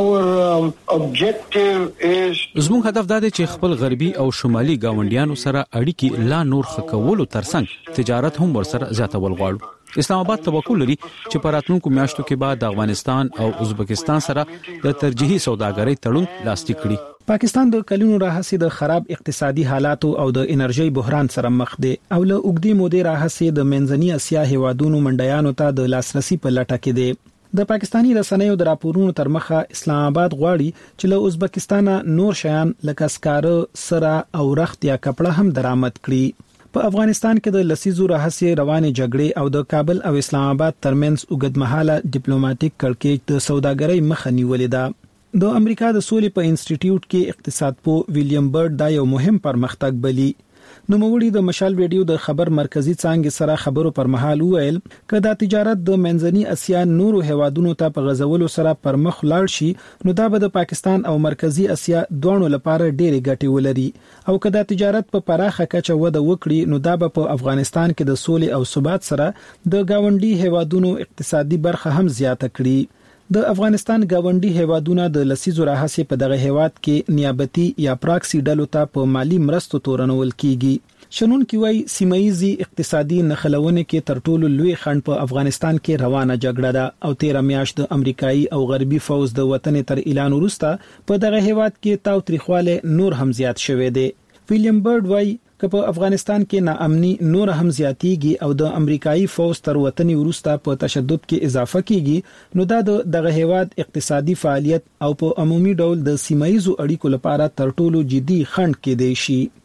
A: زموږ هدف دا دی چې خپل غربي او شمالي گاونډیانو سره اړیکې لا نور ښکولو ترڅنګ تجارت هم ورسره زیاتول غواړو. اسلام آباد توقع لري چې په راتلونکو میاشتو کې بعد د افغانستان او ازبکستان سره د ترجیحي سوداګرۍ تړون لاسلیک کړي.
C: پاکستان د کلونو راهیسې د خراب اقتصادي حالاتو او د انرژي بحران سره مخ دی او له اوږدې مودې راهیسې د منځني اسیا هیوادونو منډیانو ته د لاسرسي په لټه کې دی. د پاکستانی رسنیو د راپورونو تر مخه اسلام آباد غواړي چې له ازبکستان نور شیان لکه سکاره، سره او رخت یا کپړه هم درآمد کړي. په افغانستان کې د لسیزو راهیسې روانې جګړې او د کابل او اسلام آباد ترمنځ اوږدمهاله ډیپلوماټیک کړکېچ د سوداګرۍ مخه نیولې ده. د امریکا د سولې په انسټیټیوټ کې اقتصاد پوه ویلیام برډ دا یو مهم پرمختګ بلی. نو موړي د مشال ریډیو د خبر مرکزی څنګه سره خبرو پر مهال ویل کدا تجارت د منځني اسیا نورو هیوادونو ته په غزولو سره پر مخ لاړ شي نو دا به د پاکستان او مرکزی اسیا دوه لپاره ډېرې ګټې ولري او کدا تجارت په پراخه کچه وده وکړي نو دا به په افغانستان کې د سولې او ثبات سره د گاونډي هیوادونو اقتصادي برخه هم زیاته کړي. د افغانستان گاونډي هیوادونه د لسیزو راهیسې په دغه هیواد کې نیابتي یا پراکسي ډلو ته په مالی مرستو تورنول کیږي. شنون کی وای سیمایي اقتصادي نخلونه کې تر ټولو لوی خنډ په افغانستان کې روانه جګړه ده او 13 میاشت د امریکایي او غربي فوز د وطن تر اعلان وروسته په دغه هیواد کې تاو تاریخواله نور هم زیات شوه دی. ویلیام برډ وای که په افغانستان کې ناامني نور هم زیاتیږي او د امریکایي فوز تر وطني وروسته په تشدد کې اضافه کیږي نو دا دغه هیواد اقتصادي فعالیت او په عمومي ډول د سیمایي اړیکو لپاره تر ټولو جدي خنډ کې دی شي.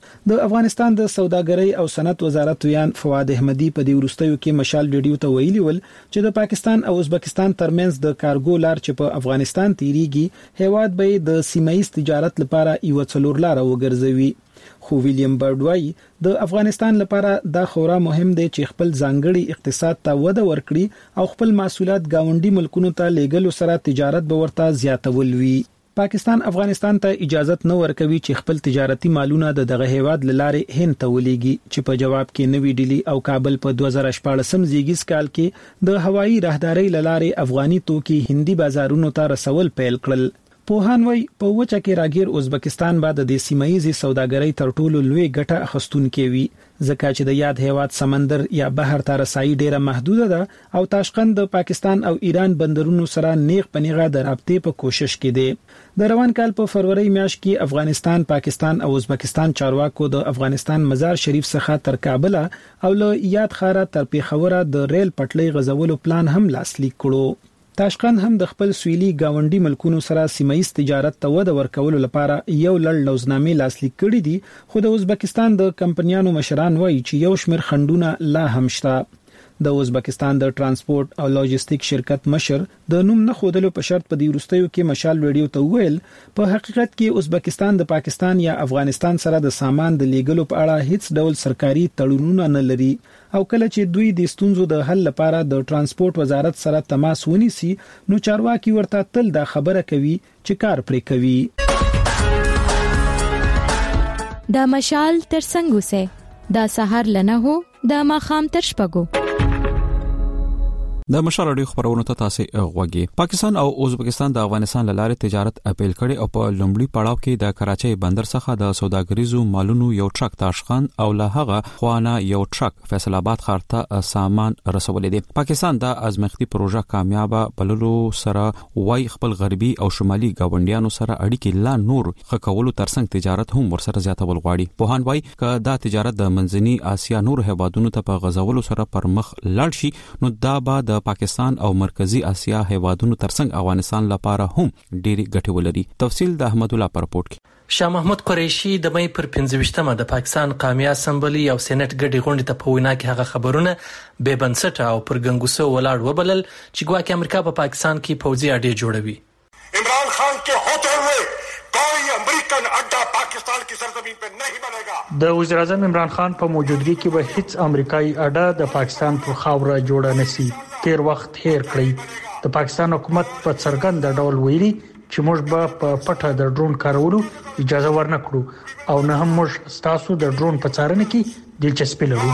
C: د افغانستان د سوداګرۍ او صنعت وزارت ویان فواد احمدی په دې ورستیو کې مشال ریډیو ته ویلي ول چې د پاکستان او ازبکستان ترمنځ د کارګو لار چې په افغانستان تیریږي هیواد به د سیمایي تجارت لپاره یو څلور لار وګرځوي. خو ویلیام برډوای د افغانستان لپاره دا خورا مهم دی چې خپل ځانګړي اقتصاد ته وده ورکړي او خپل محصولات گاونډي ملکونو ته لیږلو سره تجارت به ورته زیاتول وي. پاکستان افغانستان ته اجازه نه ورکوي چې خپل تجارتي مالونه دغه هیواد لاره هند ته ولېږي چې په جواب کې نوې ډیلی او کابل په 2014 زیږیز کال کې د هوایي راهدارۍ لاره افغاني توکي هندي بازارونو ته رسول پیل کړل. پوهان وای په وچه کې راګیر ازبکستان بعد د سیمایي سوداګرۍ تر ټولو لوی ګټه اخستونکې وي ځکه چې د یاد هیواد سمندر یا بحر ته رسایي ډیره محدوده ده او تاشقند د پاکستان او ایران بندرونو سره نیغ پنیغه د رابطې په کوشش کې دی. د روان کال په فروری میاشت کې افغانستان، پاکستان او ازبکستان چارواکو د افغانستان مزار شریف څخه تر کابل او له یاد خاره تر پیښور د ریل پټلۍ غزولو پلان هم لاسلیک کړو. تاشقند هم د خپل سویلي گاونډي ملکونو سره سیمایي تجارت ته وده ورکولو لپاره یو لړ لوزنامې لاسلیک کړي دي، خو د ازبکستان د کمپنیانو مشران وایي چې یو شمېر خندونه لا هم شته. د ازبکستان د ترانسپورت او لاجستیک شرکت مشر د نوم نه خودلو په شرط په دې ورستیو کې مشال ریډیو ته ویل په حقیقت کې ازبکستان د پاکستان یا افغانستان سره د سامان د لیږلو په اړه هیڅ ډول سرکاري تړونونه نه لري او کله چې دوی د ستونزو د حل لپاره د ترانسپورت وزارت سره تماس ونیسي نو چارواکي ورته تل دا خبره کوي چې کار پرې کوي.
I: دا مشال تر څنګه سه دا سحر لنه هو دا ماخام تر شپګو
A: د مشال اړیو خبرونه ته تاسو غوږی. پاکستان او ازبکستان د افغانستان لاره تجارت اپیل کړي او په لومړي پړاو کې د کراچۍ بندر څخه د سوداګریزو مالونو یو ټرک تاشقند او له هغه خوانه یو ټرک فیصل آباد ښار ته سامان رسولې دي. پاکستان د ازمختي پروژه کامیابه بللو سره وای خپل غربي او شمالي گاونډیانو سره اړیکې لا نور خکولو ترڅنګ تجارت هم ورسره زیاتول غواړي. پوهان وای ک دا تجارت د منځني اسیا نور هیوادونو ته په غزولو سره پر مخ لاړ شي نو دا به د پاکستان او مرکزی اسیا هیوادونو ترڅنګ افغانستان لپاره هم ډېری ګټه ولري. تفصیل د احمد الله پر رپورت کې.
H: شاه محمود قریشي د مې پر 15مه د پاکستان قومي اسمبلی او سېنات ګډي غونډې ته په وینا کې هغه خبرونه بے بنسټه او پر ګنګوسه ولاړ وبلل چې ګواکې امریکا په پاکستان کې پوځي اډې جوړوي.
N: عمران خان کے ہوتے ہوئے کوئی امریکن اڈا پاکستان کی سرزمین پہ نہیں بنے گا.
J: د وزیر اعظم عمران خان په موجودګي کې به هیڅ امریکایي اډه د پاکستان په خاوره جوړه نشي. تیر وخت هیر کړی. د پاکستان حکومت په څرګند ډول ویلي چې موږ به په پټه د ډرون کارولو اجازه ورنکړو او نه هم موږ ستاسو د ډرون په څارنه کې دلچسپي لرو.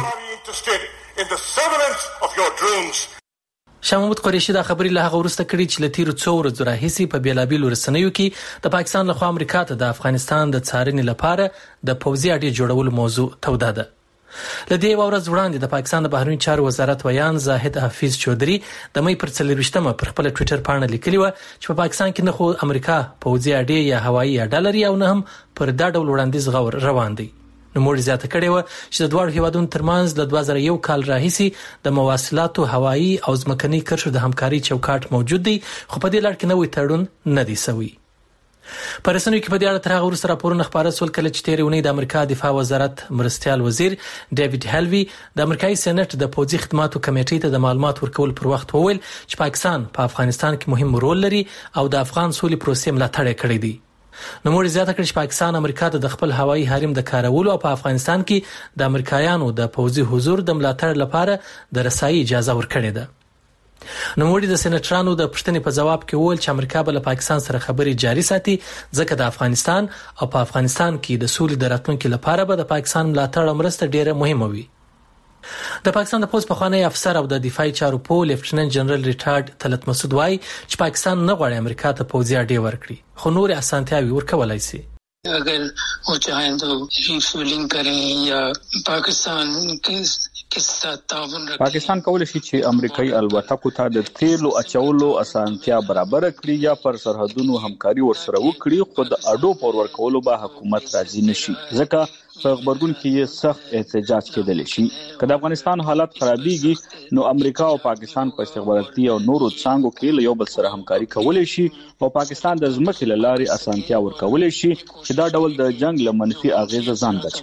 H: شاه محمود قریشي دا خبري له هغه وروسته کړي چې لتیرو څو ورځې راهیسي په بیلابیلو رسنیو کې د پاکستان لخوا امریکا ته د افغانستان د څارنې لپاره د پوځي اډې جوړولو موضوع توده ده. لدې ورځ وړاندې د پاکستان د بهرنی چارو وزارت ویان زاهد حفیظ چودري د مې پر 24مه پر خپل ټوئیټر باندې لیکلی و چې په پاکستان کې نه خو امریکا پوځي اډې یا هوایي اډې لري او نه هم پر دا ډول وړاندیز غور روان دي. نو موږ زیاته کړې و چې د دوه هیوادونو ترمنځ د 2001 کال راهیسي د مواصلاتو هوایي او ځمکني کرښو د همکاري چوکاټ موجود دی خو په دې لړ کې نوې تړون نه دی سوی. په رسنیو کې په دې اړه تر هغه وروسته راپورونه خبره سول کله چې تیرې اونۍ د امریکا دفاع وزارت مرستيال وزیر ډیوډ هیلوی د امریکایي سېنات د پوځي خدماتو کمیټې ته د معلومات ورکول پر وخت وویل چې پاکستان په افغانستان کې مهم رول لري او د افغان سولې پروسې ملاتړ کړی دی. نو موږ زیاته کړی چې پاکستان امریکا ته د خپل هوایي حریم د کارولو او په افغانستان کې د امریکایانو د پوځي حضور د ملاتړ لپاره د رسایي اجازه ورکړې ده. نو موږ د سېناترانو د پښتنې په جواب کې وویل چې امریکا به له پاکستان سره خبرې جاري ساتي ځکه د افغانستان او په افغانستان کې د سولې د راتلونکو لپاره به د پاکستان ملاتړ او مرسته ډیره مهمه وي. د پاکستان د پولیس پخوانی افسر او د دفاعي چارو په لیفټننټ جنرال ریټارډ طلعت مسعود وايي چې پاکستان نه غواړي امریکا ته پوځي اډې ورکړي خو نور اسانتیاوي ورکولای شي.
K: اگر وہ چاہیں تو ریفولنگ کریں یا پاکستان کے ساتھ تعاون رکھیں.
L: پاکستان کولی شي چې امریکایي الوتکو ته د تیلو اچولو اسانتیا برابر کړي یا پر سرحدونو همکاري ورسره وکړي خو د اډو پر ورکولو به حکومت راضي نشي ځکه په خبرګون کې یې سخت احتجاج کېدل شي. که د افغانستان حالات خرابېږي نو امریکا او پاکستان په استخباراتي او نورو څانګو کې یو بل سره همکاري کولای شي او پاکستان د ځمکې له لارې اسانتیا ورکولای شي چې دا ډول د جنگ له منفي اغیزه ځان بچ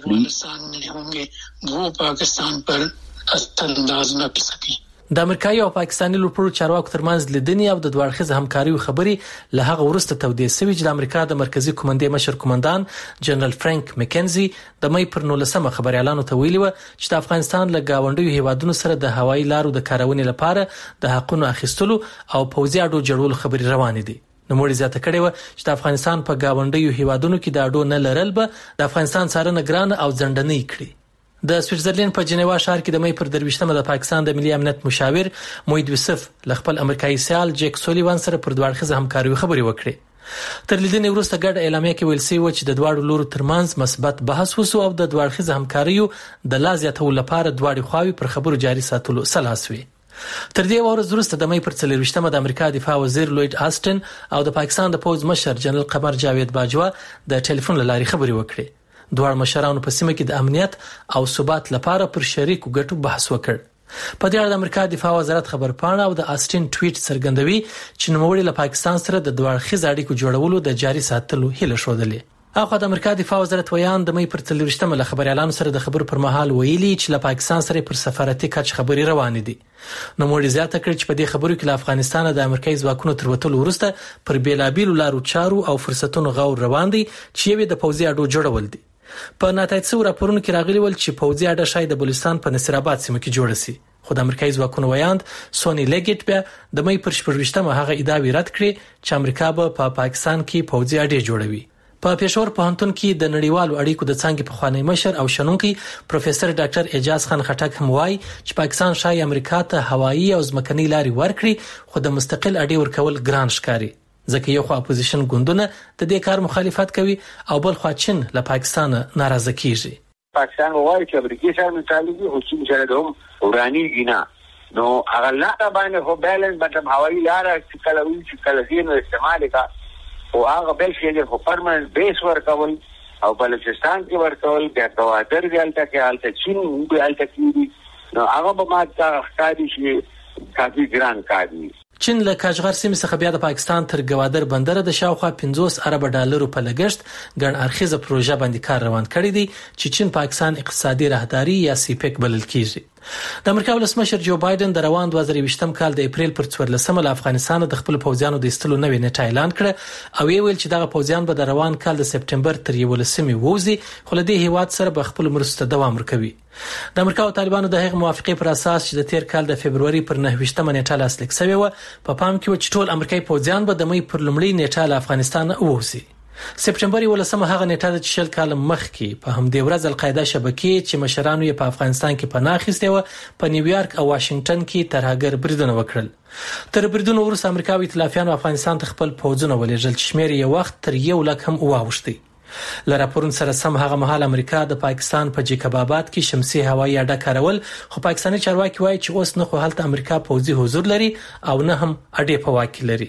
L: کړي.
K: वो पाकिस्तान पर असराنداز न कर सके.
H: د امریکایي او پاکستاني لوړپوړو چارواکو ترمنځ لیدنې او د دوه اړخیزه همکاریو خبرې له هغه وروسته تودې شوې چې د امریکا د مرکزی کمانډې مشر کمانډان جنرال فرانک مکنزي د مې پر 19 خبري اعلان ته ویلي و چې د افغانستان له گاونډیو هیوادونو سره د هوایي لارو د کارونې لپاره د حقونو اخیستلو او پوځي اډو جوړولو خبري روانې دي. نوموړي زیاته کړې و چې د افغانستان په گاونډیو هیوادونو کې د اډو نه لرل به د افغانستان څارنه ګران او ځنډنۍ کړي. د سویټزرلند په جنیوا ښار کې د مې پر 23مه د پاکستان د ملي امنیت مشاور موحد یوسف ل خپل امریکایي سیال جیک سولیوان سره پر دوه اړخیزه همکاري خبري وکړي. تر لیدنې وروسته ګډ اعلامیه کې ویل شوی چې د دواړو لورو ترمنځ مثبت بحث وشو او د دوه اړخیزه همکاریو د لا زیاتولو لپاره دواړو خواوې پر خبرو جاري ساتلو سلاح شوي. تر دې ورځ وروسته د مې پر 24مه د امریکا دفاع وزیر لوید آستن او د پاکستان د پوز مشر جنرال قمر جاوید باجوا د ټلیفون لارې خبري وکړي. دوه مشرانو په سیمه کې د امنیت او ثبات لپاره پر شریکو ګټو بحث وکړ. په دې اړه د امریکا دفاع وزارت خبرپاڼه او د آستن ټویټ څرګندوي چې نوموړي له پاکستان سره د دوه اړخیز اړیکو جوړولو د جاري ساتلو هیله شودلې. اخو د امریکا دفاع وزارت ویان د مې پر 23مه له خبري اعلان سره د خبرو پر مهال ویلي چې له پاکستان سره پر سفارتي کچ خبري روانې دي. نوموړي زیاته کړ چې په دې خبرو کې له افغانستان د امریکایي ځواکونو تر وټولو وروسته پر بیلابیلو لارو چارو او فرصتونو غور روان دي چې یوه د پوځي اډو جوړول دي. په ناتایید شویو راپورونو کې راغلي ول چې پوځي اډه شاید د بلوچستان په نصیر آباد سیمه کې جوړه شي. خو د امریکایي ځواکونو ویاند سونی لیګټ بیا د مې پر 24مه هغه ادعاوی رد کړې چې امریکا به په پاکستان کې پوځي اډې جوړوي. په پېښور پوهنتون کې د نړیوالو اړیکو د څانګې په خوانی مشر او شنونکي پروفیسور ډاکټر اعجاز خان خټک هم وایي چې پاکستان شای امریکا ته هوایی او ځمکني لارې ورکړي خو د مستقل اډې ورکول ګران ښکاري. ځکه یو خو اپوزیشن ګوندونه د دې کار مخالفت کوي او بل خو چین له پاکستان ناراضه کیږي.
M: پاکستان وایي چې امریکا سره مطالبه او چین سره هم ورانی گینا نو هغه لا باندې خو بیلنس مطلب هوایي لار چې کله وی چې کله زینو استعمال کا او هغه بل شي چې خو پرمننت بیس ورکول او بلوچستان کې ورکول بیا توادر غلطه کې حالت چین به حالت کې نو هغه به ما ته ښکاري چې کافي ګران کاری.
H: چین له کاجغر سیمې څخه بیا د پاکستان تر ګوادر بندر د شاوخوا 50 ارب ډالرو په لګښت ګڼ اړخیزه پروژه باندې کار روان کړی دی چې چین پاکستان اقتصادي راهداري یا سیپک بلل کیږي. د امریکا ولسمشر جو بایدن د روان 2020م کال د اپریل پر 14مه له افغانستان د خپل پوځیانو د ایستلو نوې نیټه اعلان کړه او ویل چې دغه پوځیان به د روان کال د سپټمبر تر 11مې ووزي خو له دې هیواد سره به خپل مرسته دوام ورکوي. د امریکا او طالبانو د هغه موافقه پر اساس چې د تیر کال د فبرवरी پر 9مه نیټه لاسلیک شوی و په پام کې و چې ټول امریکایي پوځیان به د مې پر لومړۍ نیټه له افغانستان ووزي. سپټمبر 11مه هغه نیټه د شل کال مخکې په همدې ورځ القاعده شبکې چې مشرانو یې په افغانستان کې پناه اخیسته و په نیویارک او واشنگټن کې ترهګر بریدونه وکړل. تر بریدونو وروسته امریکا او ائتلافیانو افغانستان ته خپل پوځونه ولېږل چې شمیر یې وخت تر 1 لک هم واوښتي. له راپورونو سره سم هغه مهال امریکا د پاکستان په جیکب آباد کې شمسي هوایي اډه کارول خو پاکستاني چارواکي وایي چې اوس نه خو هلته امریکا پوځي حضور لري او نه هم اډې په واک لري.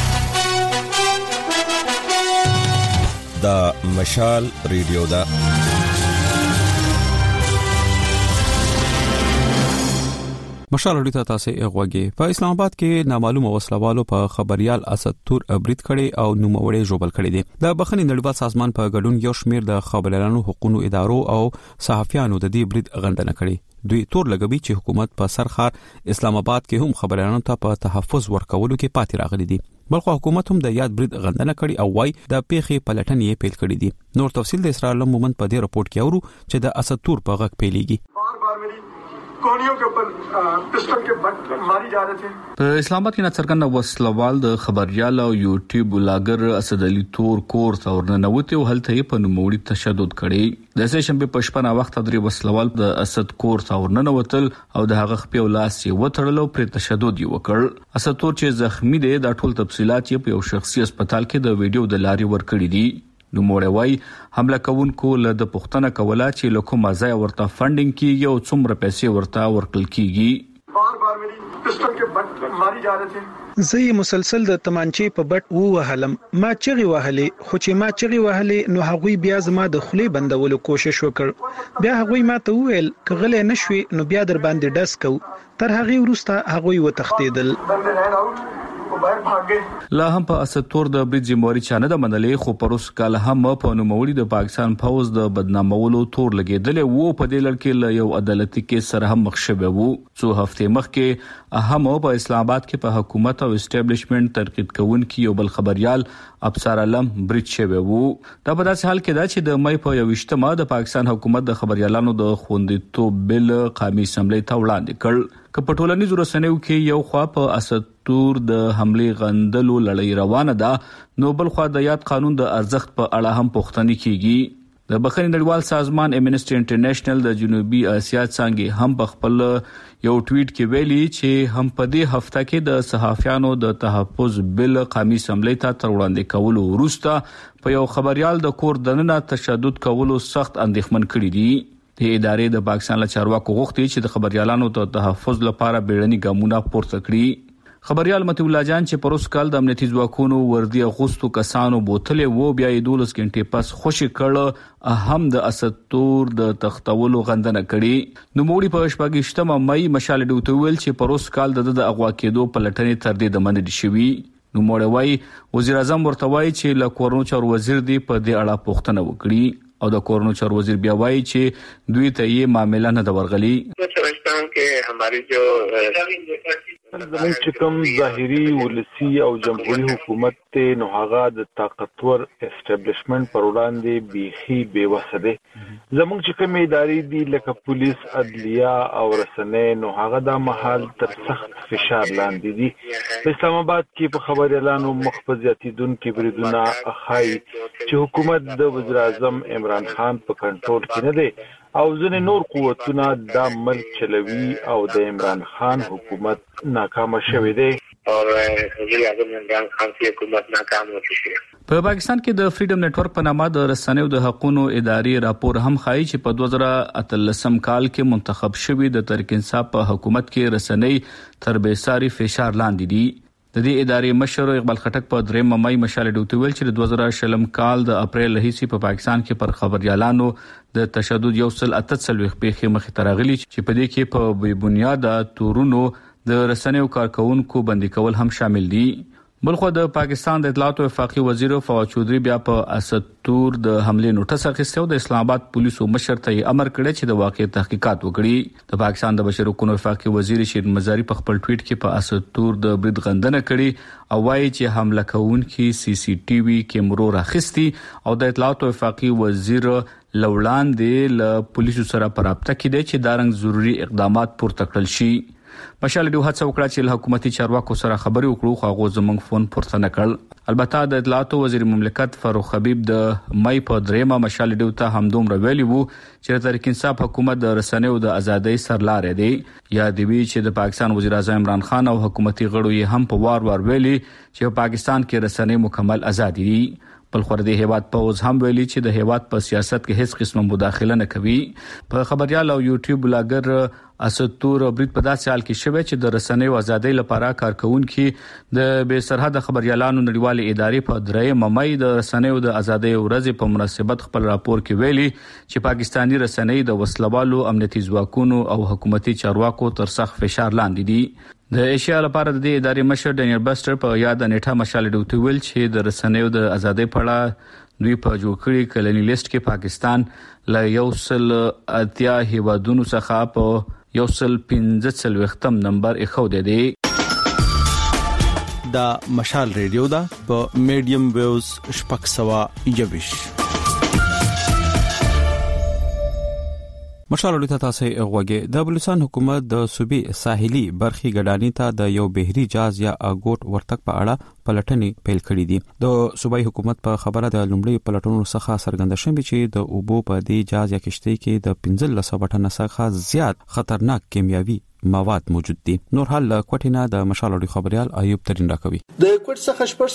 O: دا مشال ریډیو دا
A: مشال ریډیو ته تاسو غوږی. په اسلام آباد کې نامعلومه وسلوالو په خبريال اسد تور برید کړي او نوموړي جوړل کړي دي. د بخښنې نړیوال سازمان په ګډون یو شمېر د خبريالانو حقوقو ادارو او صحافیانو د دې برید غندنه کړي. دوی تور لګوي چې حکومت په سرخار اسلام آباد کې هم خبريالانو ته په تحفظ ورکولو کې پاتې راغلي دي. بلخو حکومت هم د یاد برید غندنه کړي او وايي د پیښې پلټنې پیل کړي دي. نور تفصیل د اسرائیل مومن په دې رپورت کې اورو چې د اسد تور په غږ پیلېږي.
Q: कोनियों के ऊपर पिस्टल के बट मारी जा रहे थे.
L: په اسلام آباد کې ناڅرګند وسلوال د خبريال او یوټیوب بلاګر اسد علي تور کور څورنه نوته او هلته په نوموړي تشدد کړي. د سه شنبه په شپه وخت درې وسلوال د اسد کور څورنه نوتل او د هغه خپل لاس یې وټړلو پر تشدد یې وکړ. اسد تور چې زخمی دی د ټول تفصيلات یې په یو شخصي هسپتال کې د ویډیو د لاري ورکړي دي. نو موړوي حمله کوونکو له د پښتنه کولا چې لکه مازای ورته فندینګ کیږي او څومره پیسې ورته ورکل کیږي.
Q: बार बार मेरी पिस्टल के बट मारी जा रहे थे।
C: زه مسلسل د تمانچې په بټ ووهلم، ما چغې وهلې، خو چې ما چغې وهلې نو هغوی بیا زما د خولې بندولو کوشش وکړ. بیا هغوی ما ته وویل که غلی نشوي نو بیا در باندې ډز کوو. تر هغې وروسته هغوی وتښتېدل.
L: لا هم په اسطور د برید ذمہواری چانه د منلې، خو پروس کال هم په نوموړي د پاکستان فوز د بدنامولو تور لګیدل وو. په دې لړ کې یو عدالتي کیس سره هم مخ شوی وو. څو هفته مخکې هم په اسلام آباد کې په حکومت او اسټابلیشمنت ترقید کوونکي یو بل خبريال ابصار علم برید شوی وو. دا په داسې حال کې دا چې د مې په 28مه د پاکستان حکومت د خبريالانو د خوندیتوب بل قومي اسمبلی ته وړاندې کړ. که په ټولنیزو رسنیو کې یو خوا په اسطور د حمله غندلو لړۍ روانه ده، نو بل خوا د یاد قانون د ارزښت په اړه هم پوښتنه کیږي. د بخښنې نړیوال سازمان امنسټي انټرنیشنل د جنوبي اسیا څنګه هم په خپل یو ټویټ کې ویلي چې هم په دې هفته کې د صحافیانو د تحفظ بل قومي اسمبلی ته تر وړاندې کولو وروسته په یو خبريال د کور دننه تشدد کولو سخت اندېښمن کړي دي. د ادارې د پاکستان له چارواکو غوښتي چې د خبريالانو د تحفظ لپاره بیړني ګامونه پورته کړي. خبريال متي الله جان چې پروس کال د امنیتي ځواکونو وردی اغوستو کسانو بوتلې وو، بیا 12 غنټې پس خوشي کړ هم د اسطور د تختولو غندنه کړي. نو موړي په 28 مې مشال ډوته ویل چې پروس کال د اغوا کېدو په لټنې تر دې د منډي شوی. نو موړي وای وزیر اعظم ورته وای چې له کورونو چار وزیر دی په دې اړه پوښتنه وکړي، او د کورونو چار وزیر بیا وای چې دوی ته یې معاملې نه د ورغلي.
E: سمجھتا ہوں کہ ہماری جو
P: زموږ چې کوم ظاهري ولسی او جمهوریت حکومت ته نو هغه د طاقتور اسټابلیشمنت پر وړاندې بیخي بیوسه ده. زموږ چې کوم ادارې دي لکه پولیس، عدلیه او رسنۍ نو هغه د محل تر سخت فشار لاندې دي. په اسلام آباد کې په خبريالانو مخفزياتي دن کې بریدونه اخای چې حکومت د وزیر اعظم عمران خان په کنټرول کې نه دی او ځنې نور قوتونه د ملک چلوي او د عمران خان حکومت ناکام شوه دی.
E: اور وزیر اعظم عمران خان کی حکومت ناکام ہو چکی ہے.
L: په پاکستان کې د فریډم نتورک په نامه د رسنیو د حقوقو ادارې راپور هم ښایي چې په 2013 کال کې منتخب شوی د تحریک انصاف په حکومت کې رسنۍ تر بیساري فشار لاندې دي. د دې ادارې مشر اقبال خټک په 3 مې مشال ډوته ویل چې د 2020 کال د اپریل هیڅ په پاکستان کې پر خبريالانو د تشدد یو سل 88 پیښې مخې ترغلي چې په دې کې په بې بنیاده تورونو د رسنیو کارکونکو بندي کول هم شامل دي. بلخو د پاکستان د اطلاعات او وفاقي وزیر فواد چودري بیا په اسطور د حمله نوټس اخیستو د اسلام آباد پولیسو مشر ته امر کړی چې د واقع تحقیقات وکړي. د پاکستان د بشري حقوقو وفاقي وزیر شیرین مزاری په خپل ټویټ کې په اسطور د برید غندنه کړي او وایي چې حمله کوونکي CCTV کیمرو راخستي او د اطلاعات او وفاقي وزیر لوړاندې له پولیسو سره په رابطه کې دي چې دارنګ ضروري اقدامات پورته کړل شي. مشال ډیو هڅه وکړه چې له حکومتي چارواکو سره خبري وکړو، خو هغه زمونږ فون پورته نه کړ. البته د اطلاعات وزیر مملکت فاروق حبیب د مې په 3 مشال ډیو ته هم دومره ویلي وو چې تحریک انصاف حکومت د رسنیو د ازادۍ سرلارې دی. یا دی وی چې د پاکستان وزیر اعظم عمران خان او حکومتي غړو یې هم په وار ویلي چې په پاکستان کې رسنۍ مکمل آزاد دي. بل خو د هیواد پوز هم ویلي چې د هیواد په سیاست کې هیڅ قسمه مداخله نه کوي. په خبريال او یوټیوب بلاګر اسطور برید په داسې حال کې شوه چې د رسنیو ازادۍ لپاره کارکونکي د بې سرحد خبريالانو نړیوالې ادارې په 3 مې د رسنیو د ازادۍ ورځ په مناسبت خپل راپور کې ویلي چې پاکستانی رسنۍ د وسلوالو امنیتي ځواکونو او حکومتي چارواکو تر سخت فشار لاندې دي. د ایشیا لپاره د دې ادارې مشر ډینیل بسټر په یاد نیټه مشال ډوته ویل چې د رسنیو د ازادۍ په اړه دوی په جوړ کړي کلنی لیست کې پاکستان له 180 هیوادونو څخه په 115 نمبر اخو دی.
B: دا مشال ریډیو دا په میډیم ویوز شپږ 121.
A: مشال ولې تاسو غوږی د بلوچستان حکومت د صوبې ساحلي برخي ګډانی ته د یو بهري جاز یا اګوټ ورتک په اړه پلټنې پیل کړې دي. د صوبایي حکومت په خبره د لومړي پلټنو څخه څرګنده شوه چې د اوبو په دې جاز یا کشتۍ کې د 15 ټن څخه زیات خطرناک کیمیاوي مواد موجود دي. نور حال کوټینا د مشال اډي خبريال ایوب ترين راکوي.
R: د کوټ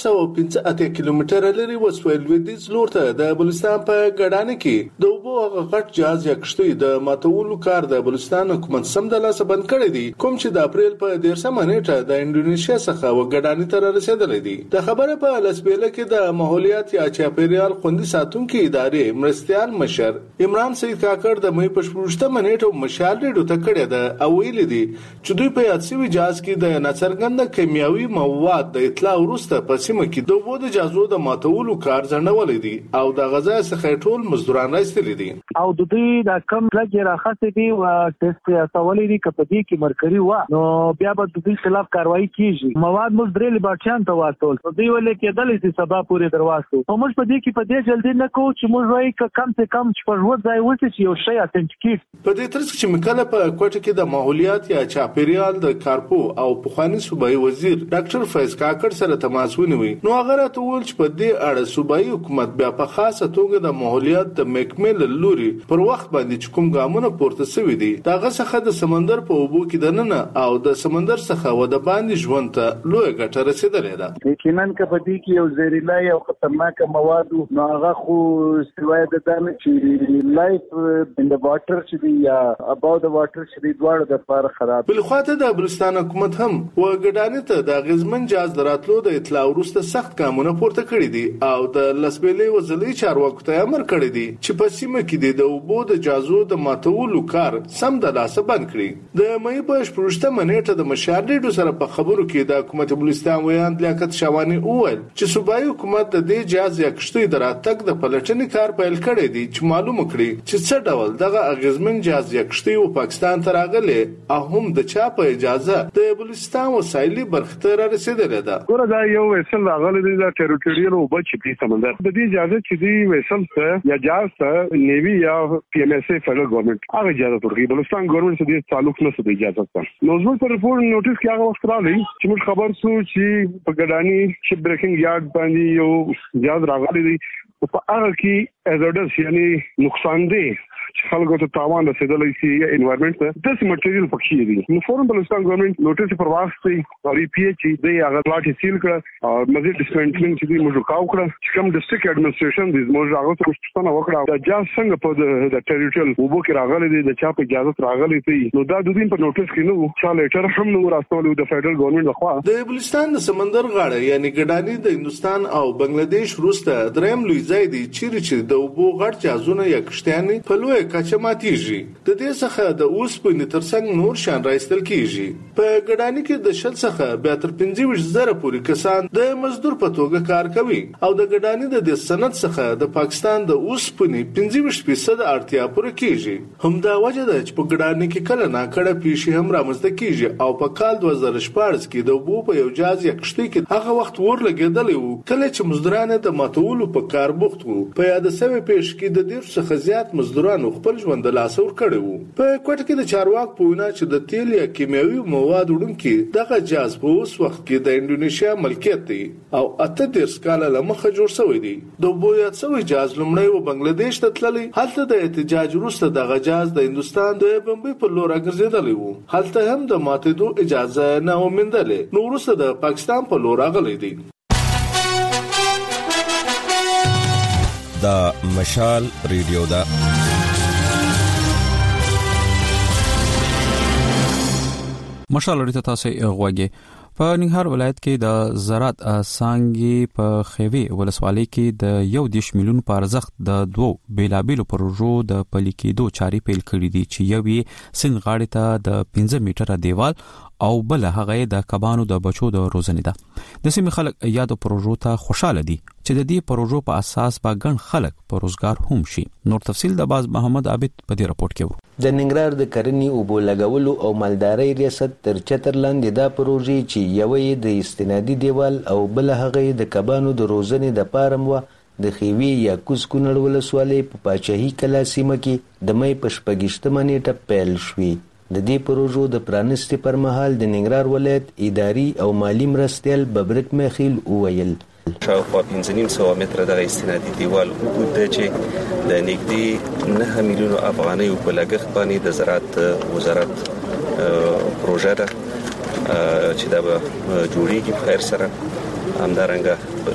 R: څخه 415 کیلومتره لري وسویل لویدیځ لور ته د بلوچستان په ګډانه کې د اوبو غټ جهاز یا کشتۍ د ماتولو کار د بلوچستان حکومت سم د لاسه بند کړی دی، کوم چې د اپریل په 13 نیټه د انډونیشیا څخه وګډانی تر رسیدلې دي. د خبره په لسبېله کې د ماحولیات یا چاپیریال خوندي ساتونکو ادارې مرستيال مشر عمران سید کاکړ د مې په 14 نیټه مشال ریډو ته کړی د او ویل دي چې دوی په یاد سوي جهاز کې د ناڅرګند کیمیاوي مواد د اطلاع ورسته په سیمه کې د وبو د جازو د ماتولو کار ځنولې دي او د غزا څخه ټول مزدوران راستلي دي
S: او د دوی د کم لګي راخصه دي او ټیسټ اصولې دي کپدي کې مرکري و نو بیا به د دې خلاف کاروایی کیږي. مواد موږ درې لباټیان ته واستول دوی ولې کېدل چې سبا پورې درواستو او موږ په دې کې په دې جلدی نه کوو چې موږ وایي کم څه کم چې په ورځ ځای وځي چې یو شی اتنټیکیټ.
R: په دې ترڅ کې مکله په کوټه کې د ماحولیات یا چاپیریال د کارپو او پخوانی صوبایي وزیر ډاکټر فیض کاکړ سره تماس ونیوي. نو هغه راته وویل چې په دې اړه صوبایي حکومت بیا په خاصه توګه د ماحولیات د محکمې لوري پر وخت باندې کوم ګامونه پورته شوي دي دغه څخه د سمندر په اوبو کې دننه او د سمندر څخه و د باندې ژوند ته لوی ګټه رسیدلې ده.
W: یقینا کپدي کې یو زهريلا او خطرناک مواد نو هغه خو سوای د دانه چې لایف ان د واټر چې دی یا اباو د واټر چې دی دواړو د لپاره خراب.
R: بل خواته د بلوچستان حکومت هم وګډانې ته د غزمن جاز دراتلو د اطلاع ورسته سخت ګامونه پورته کړی دي او د لسبېلې وزلې چارواکو ته امر کړی دی چې په سیمه کې د اوبو د جازو د ماتولو کار سم د لاسه بند کړي. د مې په 14 نیټه د مشال ریډو سره په خبرو کې د حکومت بلوچستان ویان لیاقت شوانی وویل چې صوبایي حکومت د دې جاز یا کشتۍ دراتګ د پلټنې کار پیل کړی دی چې معلومه کړي چې څه ډول دغه اغیزمن جاز یا کشتۍ او پاکستان ته راغلي او هم د چا په اجازه د بلوچستان وسایلي برخه ته رسیدلې ده.
T: ګوره دا یو وسل راغلی دی د ټریټوریال او بچ په سمندر د دې اجازه چې دی وسل ته یا جاز ته نیوی یا پی ام اس ای فدرال ګورنمنت هغه اجازه ورکړي. بلوچستان ګورنمنت څخه د تعلق نه څه اجازه ورکړه. نو زموږ په ریپورت نوټیس کې هغه وخت راغلی چې موږ خبر شو چې په ګډانی شپ بریکینګ یارد باندې یو جاز راغلی دی په هغه کې ازډس یعنی نقصان دی خلکو ته تاوان رسیدلی شي انوایرنمنت ته د مټیریال پکې دي. نو فورم بلوچستان ګورنمنت نوټیس پر واسطه او ای پی ایچ دی هغه پلاټ سیل کړ او مزید ډیسمنټلینګ چې دی موږ کاو کړ چې کوم ډسټریکټ ایڈمنسټریشن د موږ هغه څه پوښتنه وکړه د جاز څنګه په د ټریټوریال وبو کې راغلي دي د چا په اجازه راغلي دي. نو دا د دې په نوټیس کې نو چې لیټر هم نو راستول د فدرال ګورنمنت لخوا
R: د بلوچستان د سمندر غاړه یعنی ګډانی د هندستان او بنگلاديش وروسته دریم لوی ځای دی چې د وبو غټ جازونه یا کشتیانې په لوی کچه ماتیږي. د دې څخه د اوسپنې ترڅنګ نور شان راستل کیږي. په ګډانی کې د شل څخه بیا تر 15,000 پورې کسان د مزدور په توګه کار کوي او د ګډانی د سند څخه د پاکستان د اوسپنې 15% اړتیا پوره کیږي. همدا وجه ده چې په ګډانی کې کله ناکړه پیښې هم رامنځته کیږي او په کال 2014 کې د وبو په یو جاز یا کشتۍ کې هغه وخت ورلګیدلی وو کله چې مزدوران د ماتولو په کار بوخت وو. په یاد سوي پیښ کې د 100 څخه زیات مزدوران خپل ژوند له ور کړی وو. په کوټه کې د چارواک په وینا چې د تیل یا کیمیاوي مواد وړونکي دغه جاز په اوس وخت کې د انډونیشیا ملکیت دی او 38 کاله لمخه جوړ شوی دی. د بویات سوی جاز لومړی و بنگلاديش ته تللی، هلته د احتجاج وروسته دغه جاز د هندستان د بمبئی په لور راګرځېدلی وو. هلته هم د ماتېدو اجازه نه ومندلې. نو وروسته د پاکستان په لور راغلی دی.
O: دا مشال ریډیو دا
A: مشال اړیته تاسو غوږی په ننګرهار ولایت کې د زراعت سانګي په خوي ولسوالۍ کې د 1 میلیون په ارزښت د 2 بیلابیلو پروژو د پلي کېدو چاري پیل کړې دي چې یو یې سند غاړې ته د 15 میټره دیوال او بل هغه د کبانو د بچو د روزنې ده. د سیمې خلک یاد پروژو ته خوشاله دي چې د دې پروژو په اساس به ګڼ خلک په روزګار هم شي. نور تفصیل د باز محمد عابد په دې راپورټ کې وو.
U: د ننګرهار د کرنې او بولګولو او مالدارۍ ریاست تر چتر لاندې دا پروژې چې یوې د استنادي دیوال او بل هغه د کبانو د روزنې د پارم و د خوي یا کوز کونړ ولسوالۍ په پاچاهي کلا سیمه کې د مې په 14 نیټه پیل شوې. د دې پروژو د پرانستې پر مهال د ننګرهار ولایت اداري او مالی مرستیال ببرک مخیل وویل
X: شاوخوا 1500 متره د استنادي دیوال وګود چې د نږدې 9 میلیونو افغانۍ په لګښت باندې د زراعت وزارت پروژه ده چې دا به جوړیږي په خیر سره. همدارنګه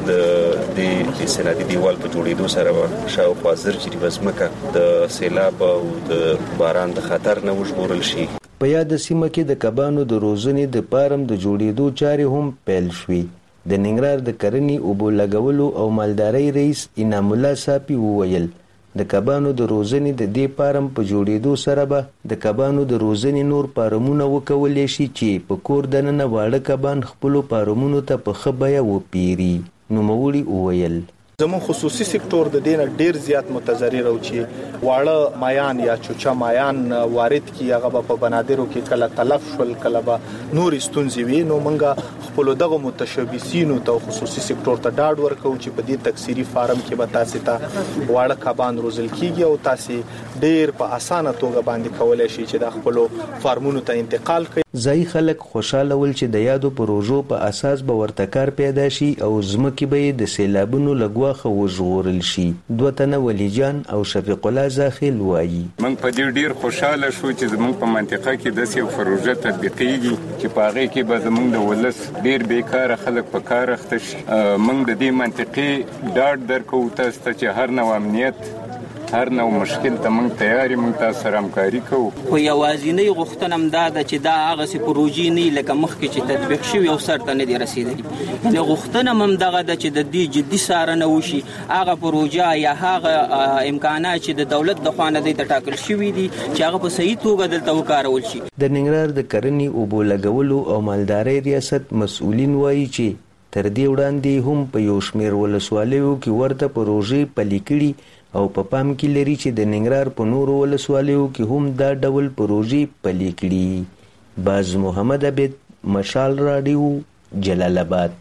X: د سنادي دیوال په جوړېدو سره شاوخوا زر چې د ځمکه د سیلاب او د باران د خطر نه وژغورل شي.
U: په یاد سیمه کې د کبانو د روزنې د فارم د جوړېدو چارې هم پیل شوې. د ننګرهار د کرنې اوبو لګولو او مالدارۍ رئیس انعام الله صافي وویل د کبانو د روزنې د دې فارم په جوړېدو سره به د کبانو د روزنې نور فارمونه وکولای شي چې په کور دننه واړه کبان خپل فارمونو ته په ښه بیه وپیري. نوموړي وویل
D: زمون خصوصي سکتور د دینه ډیر زیات متضرر او چې واړه مایان یا چوچا مایان وارد کی هغه په بنادرو کې کله تلف شول کله به نور استونزې وي. نو منګه خپل دغه متشبثینو ته خصوصي سکتور ته ډاډ ورکو چې په دې تکثیری فارم کې به تاسو ته واړه کبان روزل کیږي او تاسو ډیر په اسانه توګه باندې کولای شي چې د خپل فارمونو ته انتقال کړئ.
U: ځای خلک خوشاله ول چې د یادو پروژو په اساس به ورته کار پیدا شي او ځمکې به د سیلابونو لګواخه وژغورل شي. دوه تنه ولی جان او شفیق الله زاخیل وایي
F: موږ په دې ډیر خوشاله شو چې زموږ په منطقه کې د یو پروژه تطبیقیږي چې په هغه کې به زموږ د ولس ډیر بیکاره خلک په کار اخته شي. موږ د دې منطقې ډاډ درکو تاسو ته چې هر نو امنیت هر نو مشکل ته موږ تیاری موږ تاسو سره همکاري کوو.
G: خو یوازینی غوښتنه هم دا ده چې دا هغه سي پروژې نه لکه مخکې چې تطبیق شوی او سرته نه دي رسیدلي. یعنی غوښتنه هم دغه ده چې د دې جدي څارنه وشي. هغه پروژه یا هغه امکانات چې د دولت د خوا نه دي ټاکل شوی دي چې هغه په صحیح توګه دلته وکارول شي.
U: د ننګرهار د کرنې اوبو لګولو او مالدارۍ ریاست مسؤلین وایي چې تر دې وړاندې هم په یو شمېر ولسوالیو کې ورته پروژې پلي کړي او په پام کې لري چې د ننګرهار په نورو ولسوالیو کې هم دا ډول پروژې پلي کړي. باز محمد عبید، مشال رادیو، جلال آباد.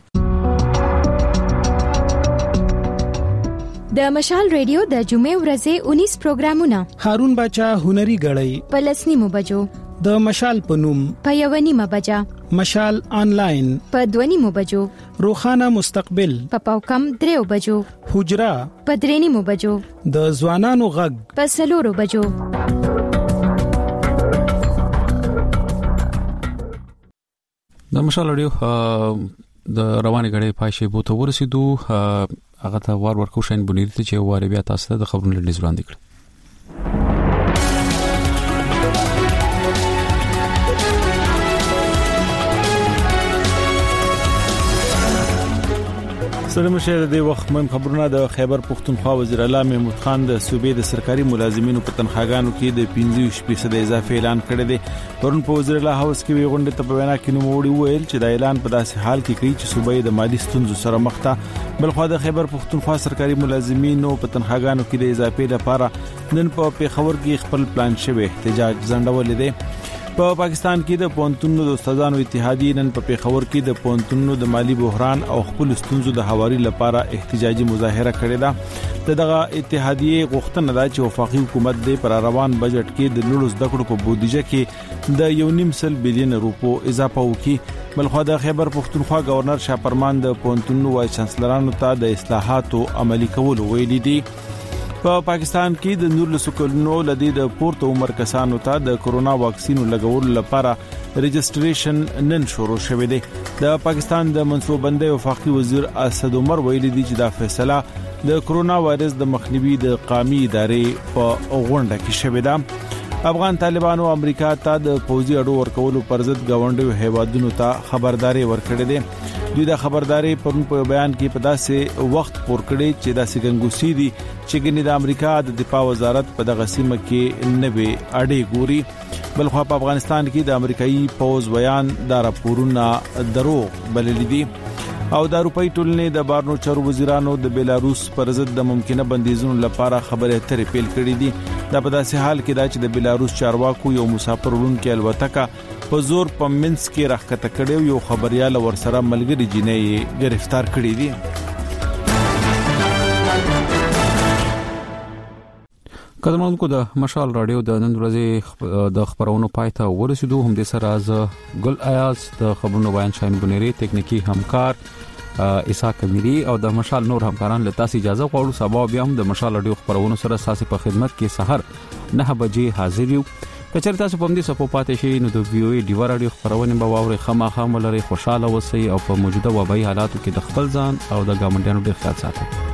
I: د مشال رادیو د جمعې ورځې 19 پروګرامونه
C: هارون باچا هنري غړی
I: په 10 بجو
C: د مشال پنوم
I: په 1 بجا
C: مشال آنلاین
I: په 2 بجو
C: روخانه مستقبل
I: په کم 3 بجو
C: حجرا
I: په 3 بجو
C: د ځوانانو غږ
I: په 4 بجو.
A: د مشال رادیو د رواني غړې پایشه بوته ورسېدو هغه ته ورکو شین بنیر ته چې واره بیا تاسو ته د خبرونو لړۍ وړاندې کړ.
B: سره مشه د وخت مهم خبرونه د خیبر پختونخوا وزیر اعلی محمود خان د صوبې د سرکاري ملازمینو په تنخواګانو کې د 15% اضافه اعلان کړی دی. پرون په وزیر اعلی هاوس کې غونډه ته په وینا کې نوموړي ویل چې د اعلان په داسې حال کې کوي چې صوبې د مالی ستونزو سره مخ ده. بلخو د خیبر پختونخوا سرکاري ملازمینو په تنخواګانو کې د اضافه لپاره نن په پیښور کې خپل پلان شوی احتجاج ځنډول دي. په پاکستان کې د پونتونو د استادانو اتحادیې نن په پیښور کې د پونتونو د مالی بحران او خپل ستونزو د حواري لپاره احتجاجي مظاهره کړې ده. دغه اتحادیې غوښتنه ده چې وفاقي حکومت د پر روان بجټ کې د لوړو زده کړو په بودیجه کې د 1.5 بلین روپو اضافه وکړي. بلخو د خیبر پختونخوا گورنر شاپرمان د پونتونو وایس چانسلرانو ته د اصلاحاتو عملي کول ویلي دي. په پاکستان کې د نور لسکلونو لدی د پورته عمر کسانو ته د کورونا واکسین لګولو لپاره رجسټریشن نن شروع شوه دی. د پاکستان د منصوبندۍ وفاقي وزیر اسد عمر ویلي دی چې دا فیصله د کورونا وایرس د مخنیوي د قومي ادارې په غونډه کې شوه ده. افغان طالبانو امریکا ته د پوځي اډو ورکولو پر ضد غونډو هیوادونو ته خبرداري ورکړې ده. دوی دا خبرداري پرون په بیان کې په داسې وخت پور کړی چې داسې ګنګوسي دي چې ګنې د امریکا د دفاع وزارت په دغه سیمه کې نوې اډې ګوري. بلخو په افغانستان کې د امریکایي پوز بیان دا راپورونه دروغ بلل دي. او د اروپאי ټولنې د بارنو چارو وزیرانو د بیلاروس پر ضد د ممکنه بندیزونو لپاره خبرې اترې پیل کړې دي. دا په داسې حال کې دا چې د بیلاروس چارواکو یو مسافر وړونکي الوتکه په زور په منس کې راکته کړو یو خبريال ورسره ملګری جنې گرفتار کړی دي.
A: قدرمنونکو د مشال رادیو د نن ورځې د خبرونو پایته ورسېدو. هم د سره از ګل ایاز د خبرونو بیان شاین بنيري تکنیکی همکار اسحاق امیری او د مشال نور همکاران له تاسو اجازه غواړو. سبا بیا هم د مشال رادیو خبرونو سره تاسو په خدمت کې سحر 9 بجې حاضر یو. کچېر تاسو په دې سپو پاتې شي نو د وی او ای ډیوا رادیو خبرونه به واوري خامخا ملري خوشاله وسی او په موجوده وبای حالاتو کې د خپل ځان او د ګاونډیانو ډیر خیال ساتئ.